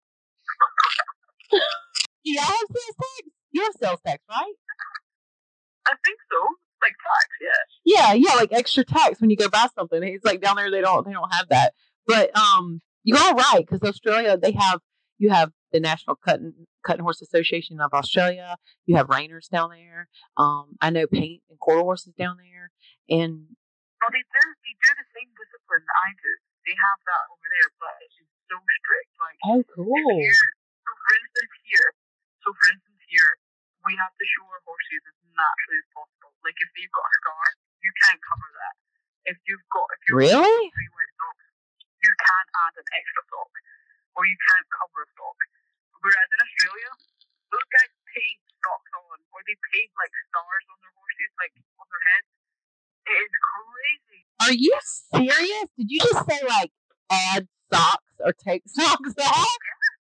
Do y'all have sales tax? You have sales tax, right?
I think so. Tax, yeah.
Yeah, extra tax when you go buy something. He's down there they don't have that. But you're all right because Australia you have the National Cutting Horse Association of Australia. You have reiners down there. I know paint and quarter horses down there, and
they do the same discipline discipline that I do. They have that over there, but it's just so strict. Like,
Oh,
if
cool.
you, so for instance here, we have to show our horses as naturally as possible. Like, if they've got a scar, you can't cover that. If you've got
Really?
3 white socks, you can't add an extra sock, or you can't cover a sock. Whereas in Australia, those guys paint socks on, or they paint like stars on their horses, like on their heads. It is crazy.
Are you serious? Did you just say like add socks or take socks off?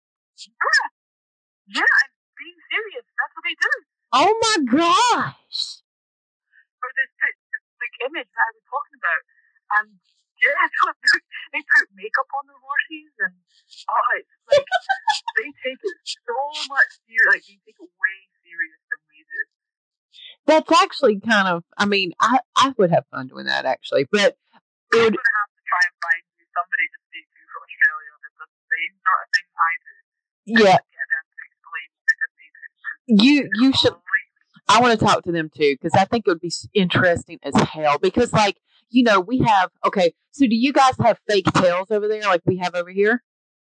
Yeah, I'm being serious. That's what they do.
Oh my gosh.
For this like image that I was talking about, and yeah, they put makeup on their horses, and it's like they take it so much serious. Like they take it way serious than we do.
That's actually kind of, I mean, I would have fun doing that actually, but
I'm going to have to try and find you somebody to speak to from Australia that does the same sort of thing I do.
Yeah.
Get them to explain because they do.
You should, I want to talk to them too, because I think it would be interesting as hell. Because, like, you know, we have, okay, so do you guys have fake tails over there like we have over here?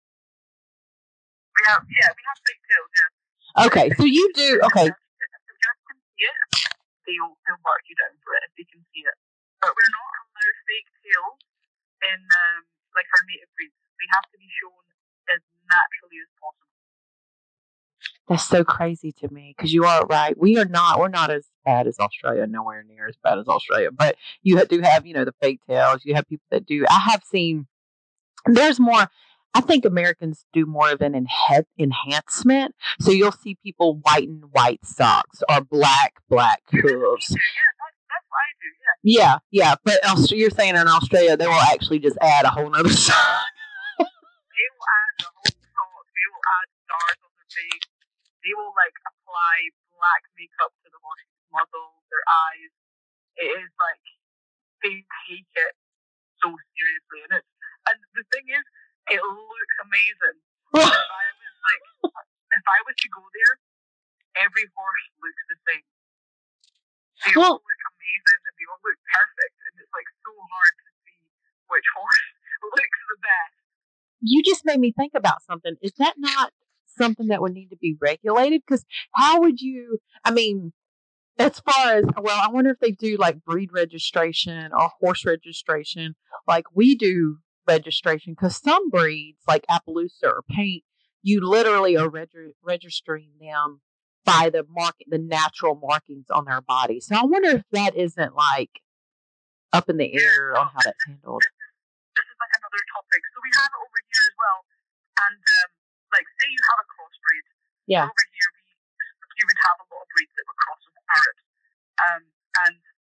We have fake tails, yeah.
Okay, so you do, okay.
If the judge can see it, they'll mark you down for it if they can see it. But we're not allowed fake tails in, like, our native breeds. They have to be shown as naturally as possible.
That's so crazy to me, because you are right. We're not as bad as Australia, nowhere near as bad as Australia. But you do have, you know, the fake tails. You have people that do. I have seen, there's more, I think Americans do more of an enhancement. So you'll see people whiten white socks or black hooves.
Yeah, that's what I do, yeah.
Yeah. But you're saying in Australia, they will actually just add a whole nother sock.
They will add the whole sock. They will add stars on their face. They will, like, apply black makeup to the horse's muzzle, their eyes. It is like they take it so seriously, and the thing is, it looks amazing. If I was to go there, every horse looks the same. They all look amazing and they all look perfect, and it's like so hard to see which horse looks the best.
You just made me think about something. Is that not something that would need to be regulated? Because how would you, I mean, as far as, well, I wonder if they do like breed registration or horse registration like we do registration, because some breeds like Appaloosa or Paint, you literally are registering them by the natural markings on their body. So I wonder if that isn't like up in the air on how that's handled.
This is like another topic. So we have it over here as well. And like, say you have a crossbreed.
Yeah.
Over here, you would have a lot of breeds that were crossed with Arabs. And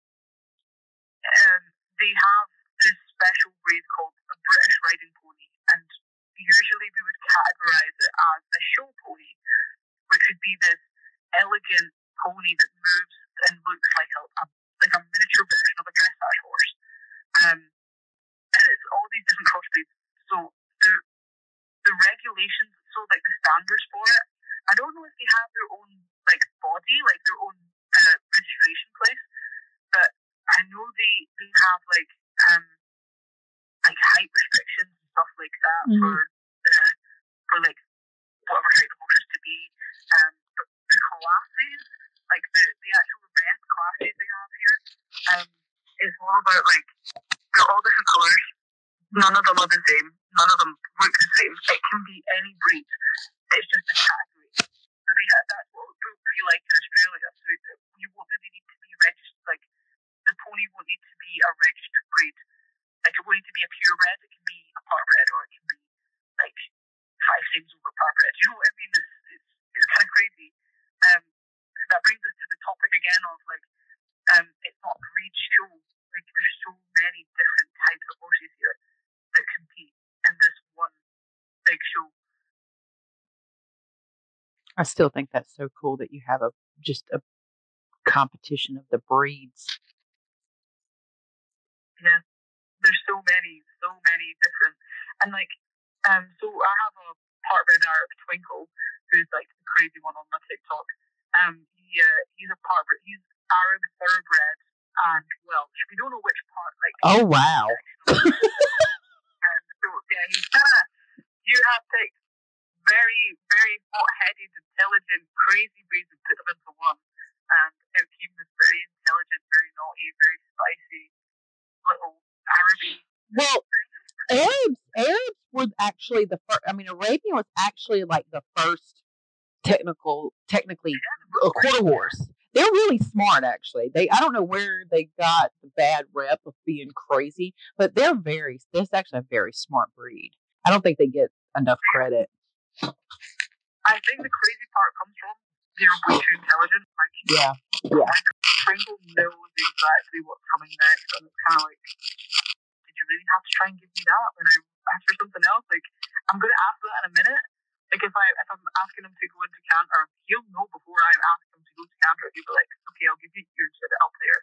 they have this special breed called a British riding pony. And usually we would categorize it as a show pony, which would be this elegant pony that moves and looks like a miniature version of a dressage horse. And it's all these different crossbreeds. So the regulations, so like the standards for it, I don't know if they have their own like body, like their own registration place, but I know they have like height restrictions and stuff like that for like whatever height the horse is to be. But the classes, like the actual rest classes they have here, it's all about like they're all different colours. None of them are the same. None of them look the same. It can be any breed. It's just a category. So that's what it will be like in Australia. So you won't really need to be registered. Like, the pony won't need to be a registered breed. Like, it won't need to be a purebred. It can be a part-bred, or it can be like 5 times over part-bred. You know what I mean? It's kind of crazy. That brings us to the topic again of like, it's not breed show. Like, there's so many different types of horses here that compete in this one big show.
I still think that's so cool that you have just a competition of the breeds.
Yeah, there's so many different, and like, so I have a part-bred Arab, Twinkle, who's like the crazy one on my TikTok. He's a part-bred, he's Arab thoroughbred, and Welsh. We don't know which part, like.
Oh, wow.
And so, yeah, he's kind of, you have picked very, very hot-headed, intelligent, crazy breeds and put them into one. And out came this very intelligent, very naughty, very spicy little Araby.
Well, Arabs were actually the first. I mean, Arabian was actually like the first technically a quarter horse. They're really smart, actually. I don't know where they got the bad rep of being crazy, but that's actually a very smart breed. I don't think they get enough credit.
I think the crazy part comes from they're way too intelligent. Like,
Yeah.
Pringle knows exactly what's coming next, and it's kind of like, did you really have to try and give me that when I asked for something else? Like, I'm going to ask that in a minute. Like, if I'm asking him to go into canter, he'll know before I ask him to go to canter. He'll be like, okay, I'll give you your sit up there.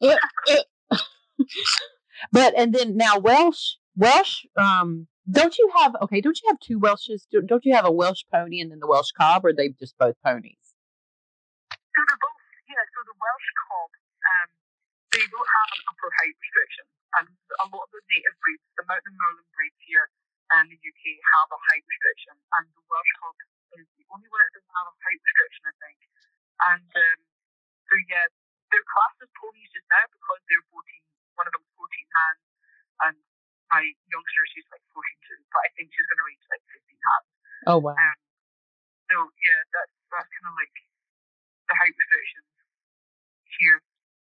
But and then now Welsh. Don't you have two Welshes? Don't you have a Welsh pony and then the Welsh cob, or are they just both ponies?
So they're both, so the Welsh cob, they don't have an upper height restriction. And a lot of the native breeds, the Mountain Moorland breeds here in the UK have a height restriction. And the Welsh cob is the only one that doesn't have a height restriction, I think. And so, yeah, they're classed as ponies just now because they're 14, one of them's 14 hands. And my youngster, she's like 14 too, but I think she's going to reach like 15 hands.
Oh, wow.
So, yeah, that's kind of like the height restrictions here.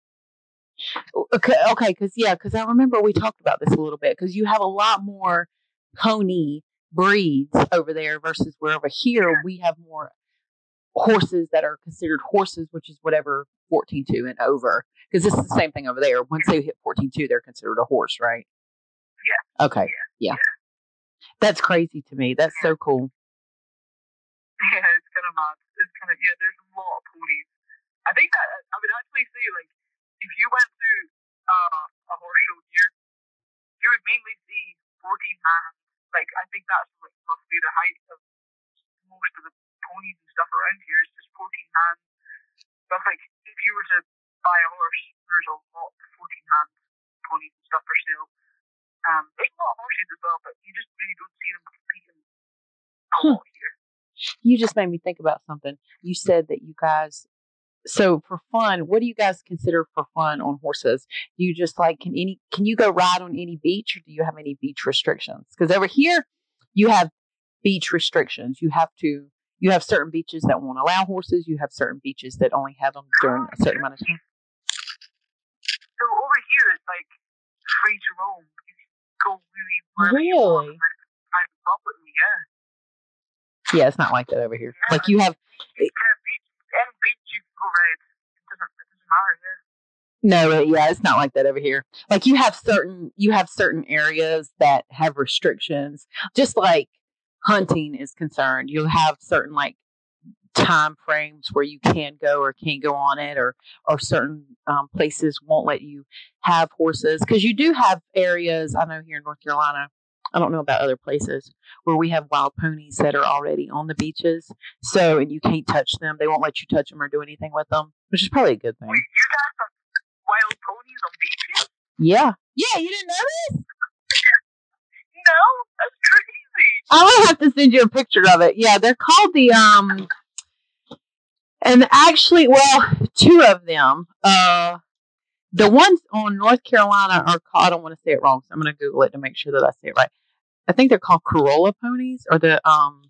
Okay, because I remember we talked about this a little bit, because you have a lot more pony breeds over there versus where over here we have more horses that are considered horses, which is whatever 14.2 and over, because it's the same thing over there. Once they hit 14.2, they're considered a horse, right?
Yeah.
Okay. Yeah. That's crazy to me. That's so cool.
Yeah, it's kind of mad. It's kind of, there's a lot of ponies. I think that I would actually say, like, if you went to a horse show here, you would mainly see 14 hands. Like, I think that's like roughly the height of most of the ponies and stuff around here is just 14 hands. But like, if you were to buy a horse, there's a lot of 14-hand ponies and stuff for sale. There's a lot of horses as well, but you just really don't see them competing a lot here.
You just made me think about something. You said that you guys, so for fun, what do you guys consider for fun on horses? Do you just like, can you go ride on any beach, or do you have any beach restrictions? Because over here, you have beach restrictions. You have certain beaches that won't allow horses. You have certain beaches that only have them during a certain amount of time.
So over here, it's like free to roam. You can go really wherever you want. Private property,
Yeah, it's not like that over here. Like you have.
Any beach you can go ride. It doesn't matter,
No, it's not like that over here. Like you have certain areas that have restrictions, just like hunting is concerned. You'll have certain like time frames where you can go or can't go on it, or certain places won't let you have horses, because you do have areas. I know here in North Carolina, I don't know about other places, where we have wild ponies that are already on the beaches. So, and you can't touch them. They won't let you touch them or do anything with them, which is probably a good thing.
Wait, you guys have wild ponies on beaches?
Yeah. Yeah, you didn't know this?
No, that's crazy.
I'll have to send you a picture of it. Yeah, they're called the, and actually, well, two of them, the ones on North Carolina are called, I don't want to say it wrong, so I'm going to Google it to make sure that I say it right. I think they're called Corolla ponies, or the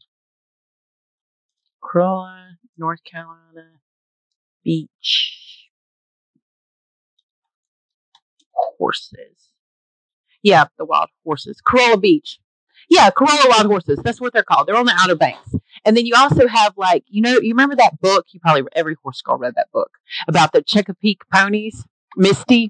Corolla, North Carolina beach horses. Yeah, the wild horses. Corolla Beach. Yeah, Corolla Wild Horses. That's what they're called. They're on the Outer Banks. And then you also have, like, you remember that book? Every horse girl read that book about the Chesapeake ponies. Misty.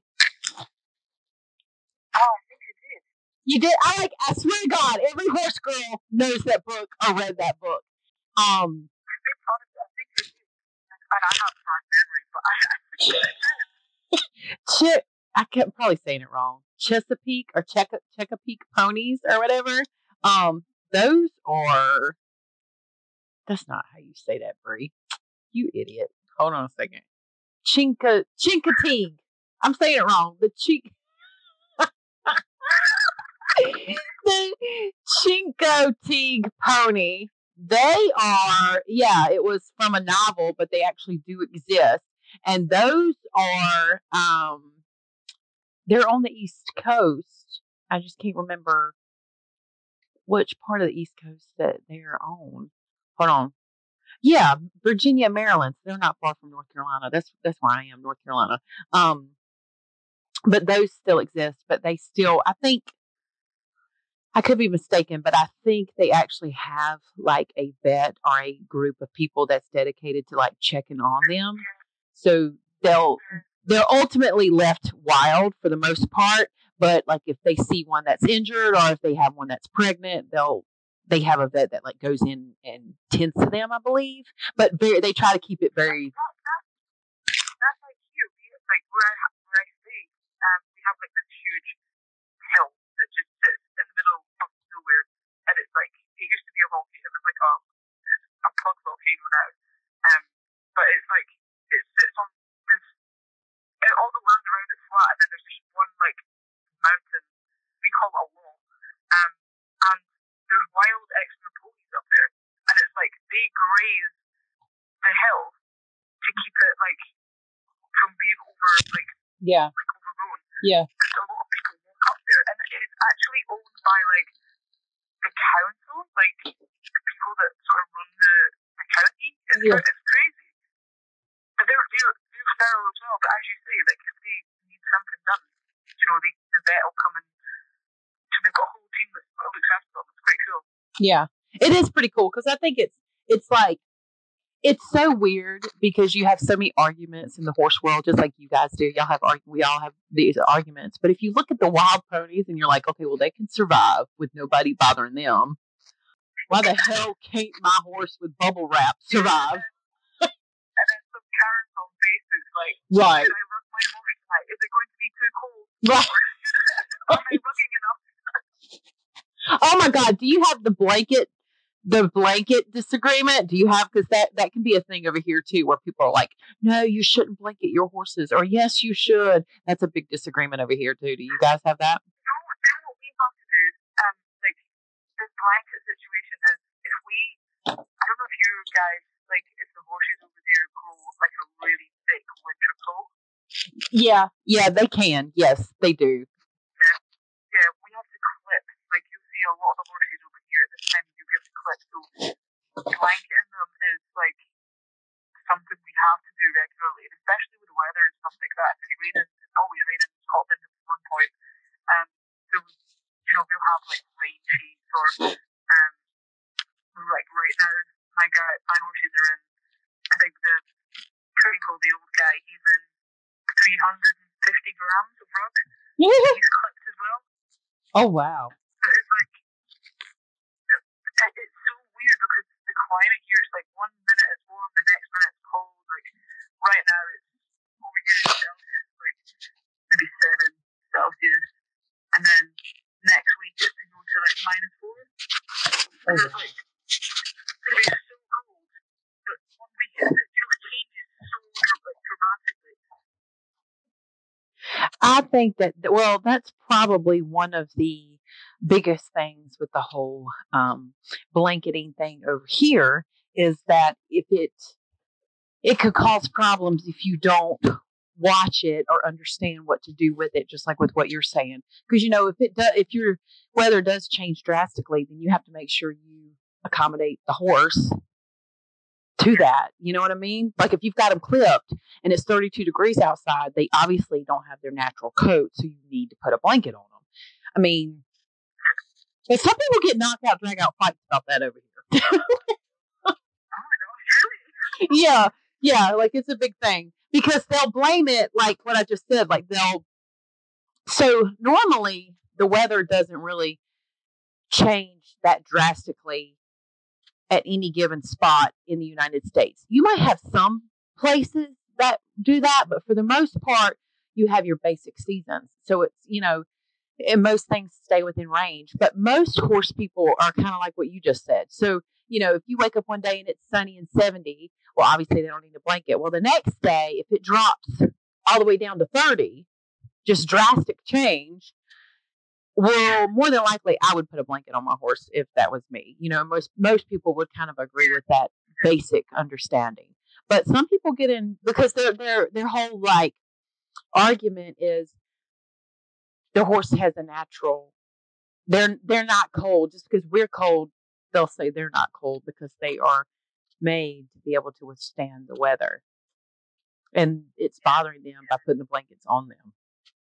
Oh, I think you did.
You did? I swear to God, every horse girl knows that book or read that book.
I think you did. And I have bad memory, but I
I kept probably saying it wrong. Chesapeake or Chesapeake ponies or whatever. Those are. That's not how you say that, Bree. You idiot. Hold on a second. Chincoteague. I'm saying it wrong. The Chincoteague pony. They are, it was from a novel, but they actually do exist. And those are, they're on the East Coast. I just can't remember which part of the East Coast that they're on. Hold on. Yeah, Virginia, Maryland. They're not far from North Carolina. That's where I am, North Carolina. But those still exist. But they still, I think, I could be mistaken, but I think they actually have like a vet or a group of people that's dedicated to like checking on them. So they're ultimately left wild for the most part. But like if they see one that's injured or if they have one that's pregnant, they have a vet that like goes in and tends to them, I believe. But they try to keep it very.
That's like you. Like where I stay, we have like this huge hill that just sits in the middle of nowhere, and it's like it used to be a volcano. It was like a plug volcano now, but it's like it sits on this. All the land around it's flat, and then there's just one like mountain we call it a wall, and there's wild Exmoor ponies up there, and it's like they graze the hill to keep it like from being overgrown.
Yeah.
Because a lot of people walk up there, and it's actually owned by like the council, like the people that sort of run the county. It's crazy. But they're feral as well. But as you say, like if they need something done, the vet will come and so they've got a whole team that looks after them. It's quite cool.
Yeah, it is pretty cool because I think it's like it's so weird because you have so many arguments in the horse world, just like you guys do. We all have these arguments. But if you look at the wild ponies and you're like, okay, well they can survive with nobody bothering them. Why the hell can't my horse with bubble wrap survive?
And then some Karens on Facebook like,
right.
Should I rug my horse tonight? Is it going to be too cold?
Right.
Or am I rugging enough?
Oh my God! Do you have the blanket disagreement? Do you have because that can be a thing over here too, where people are like, "No, you shouldn't blanket your horses," or "Yes, you should." That's a big disagreement over here too. Do you guys have that?
No, what we have to do, like this blanket situation is if we, I don't know if you guys like if the horses over there grow like a really thick winter coat.
Yeah, they can. Yes, they do.
Yeah, we have to clip. Like you see a lot of the horses over here at this time you have to clip. So blanketing them is like something we have to do regularly, especially with the weather and stuff like that. It's raining. It's always raining in Scotland at one point. So we'll have like rain sheets or like right now my horses are in. I think the Crinkle, the old guy, he's in 350 grams of rug. He's clipped as well.
Oh wow.
But it's like it's so weird because the climate here is like 1 minute it's warm, the next minute it's cold. Like right now it's over here in Celsius, like maybe 7 Celsius, and then next week it's to go to like -4. And it's like it's so cold, but 1 week it changes so dramatically.
I think that's probably one of the biggest things with the whole blanketing thing over here is that if it could cause problems if you don't watch it or understand what to do with it, just like with what you're saying. Because if your weather does change drastically, then you have to make sure you accommodate the horse to that. You know what I mean? Like if you've got them clipped and it's 32 degrees outside, they obviously don't have their natural coat, so you need to put a blanket on them. I mean, some people get knocked out, drag out fights about that over here. Yeah, like it's a big thing because they'll blame it like what I just said, like so normally the weather doesn't really change that drastically at any given spot in the United States. You might have some places that do that, but for the most part, you have your basic seasons. So it's, and most things stay within range. But most horse people are kind of like what you just said. So, if you wake up one day and it's sunny and 70, well, obviously they don't need a blanket. Well, the next day, if it drops all the way down to 30, just drastic change, well, more than likely, I would put a blanket on my horse if that was me. You know, most people would kind of agree with that basic understanding. But some people get in because their whole like argument is the horse has a natural. They're not cold just because we're cold. They'll say they're not cold because they are made to be able to withstand the weather, and it's bothering them by putting the blankets on them.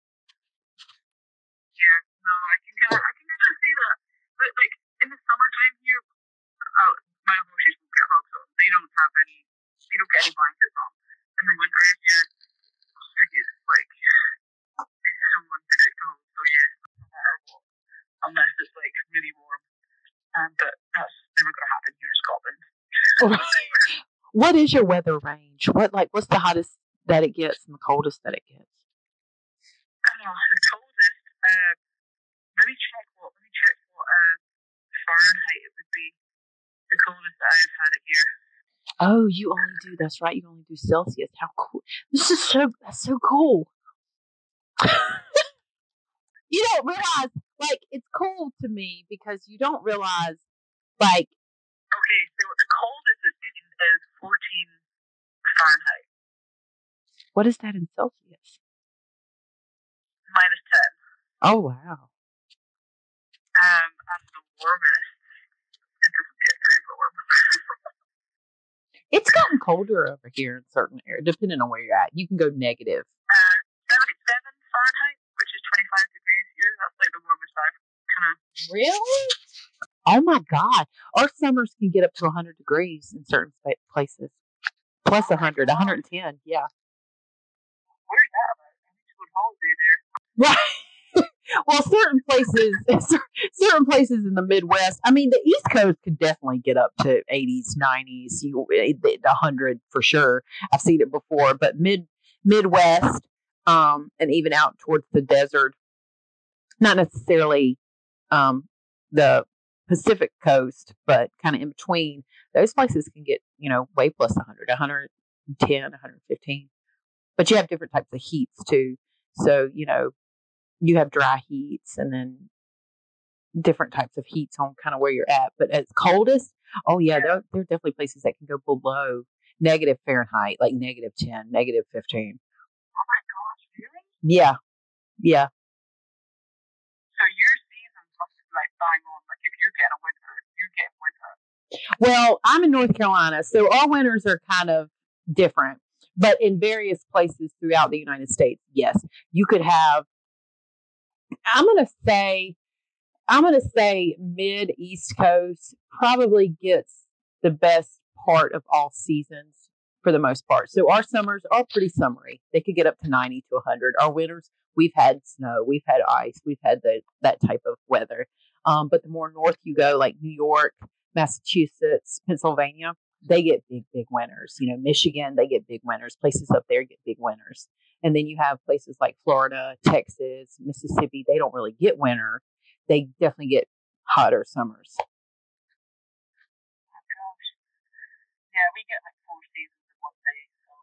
Yeah, no, I can kind of see that. But like in the summertime here, my horses won't get rugs on. They don't get any blankets on. In the winter here, it's like it's so unpredictable. So yeah, no matter what, unless it's like really warm, but that's never going to happen here in Scotland.
What is your weather range? What's the hottest that it gets and the coldest that it gets?
The coldest. Let me check what Fahrenheit it would be. The coldest that I've had it here.
Oh, you only do, that's right, you only do Celsius. How cool. That's so cool. You don't realize, like, it's cool to me because you don't realize, like.
Okay, so the coldest it's been is 14 Fahrenheit.
What is that in Celsius?
-10.
Oh, wow.
And the warmest, it doesn't get very warm.
It's gotten colder over here in certain areas, depending on where you're at. You can go negative.
77 Fahrenheit, which is 25 degrees here. That's like the warmest I've kind of.
Really? Oh my God. Our summers can get up to 100 degrees in certain places. Plus 100, 110, yeah.
Where's that about? I need to go on holiday there.
Right. Well, certain places in the Midwest. I mean, the East Coast could definitely get up to 80s, 90s, 100 for sure. I've seen it before, but Midwest, and even out towards the desert, not necessarily the Pacific coast, but kind of in between. Those places can get way plus 100, 110, 115. But you have different types of heats too. So you have dry heats and then different types of heats on kind of where you're at. But at its coldest, oh yeah, there are definitely places that can go below negative Fahrenheit, like -10, -15.
Oh my gosh, really?
Yeah. Yeah.
So your season must be like bang on. Like if you're getting winter, you're getting winter.
Well, I'm in North Carolina, so our winters are kind of different. But in various places throughout the United States, yes, you could have. I'm gonna say mid East Coast probably gets the best part of all seasons for the most part. So our summers are pretty summery. They could get up to 90 to 100. Our winters, we've had snow, we've had ice, we've had that type of weather. But the more north you go, like New York, Massachusetts, Pennsylvania, they get big winters. Michigan, they get big winters. Places up there get big winters. And then you have places like Florida, Texas, Mississippi. They don't really get winter. They definitely get hotter summers.
Oh gosh. Yeah, we get like 4 seasons in one day. So.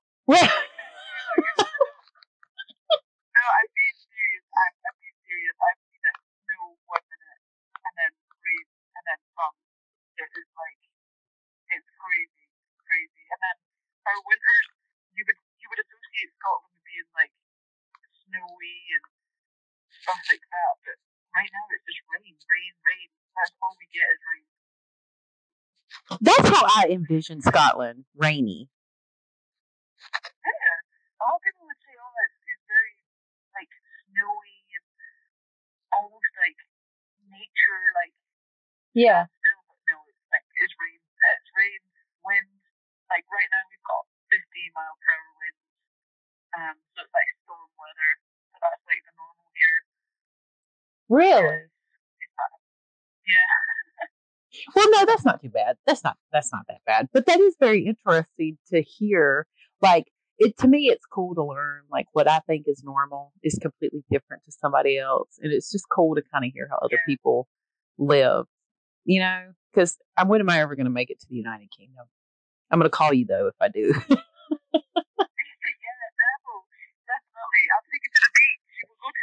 No, I'm being serious. I'm being serious. I've seen it snow 1 minute and then rain and then sun. It is like, it's crazy. And then our winters, you would associate Scotland with being like snowy and stuff like that, but right now it's just rain. That's all we get is rain.
That's how I envision Scotland, rainy.
Yeah, a lot of people would say, "Oh, it's very like snowy and almost like nature, like."
Yeah.
Still, but no, it's rain. It's rain, wind. Like right now we've got 50-mile-per-hour winds. So it's like storm weather. So that's like the normal here.
Really?
Yeah.
Well, no, that's not too bad. That's not that bad. But that is very interesting to hear. Like to me, it's cool to learn. Like what I think is normal is completely different to somebody else, and it's just cool to kind of hear how other people live. Because when am I ever going to make it to the United Kingdom? I'm going to call you though if I do.
Yeah, definitely. I'm thinking to the beach. We'll go to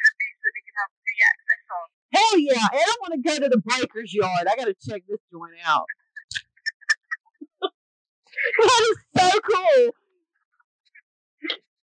hell yeah. And I want to go to the Breaker's Yard. I got to check this joint out. That is so cool.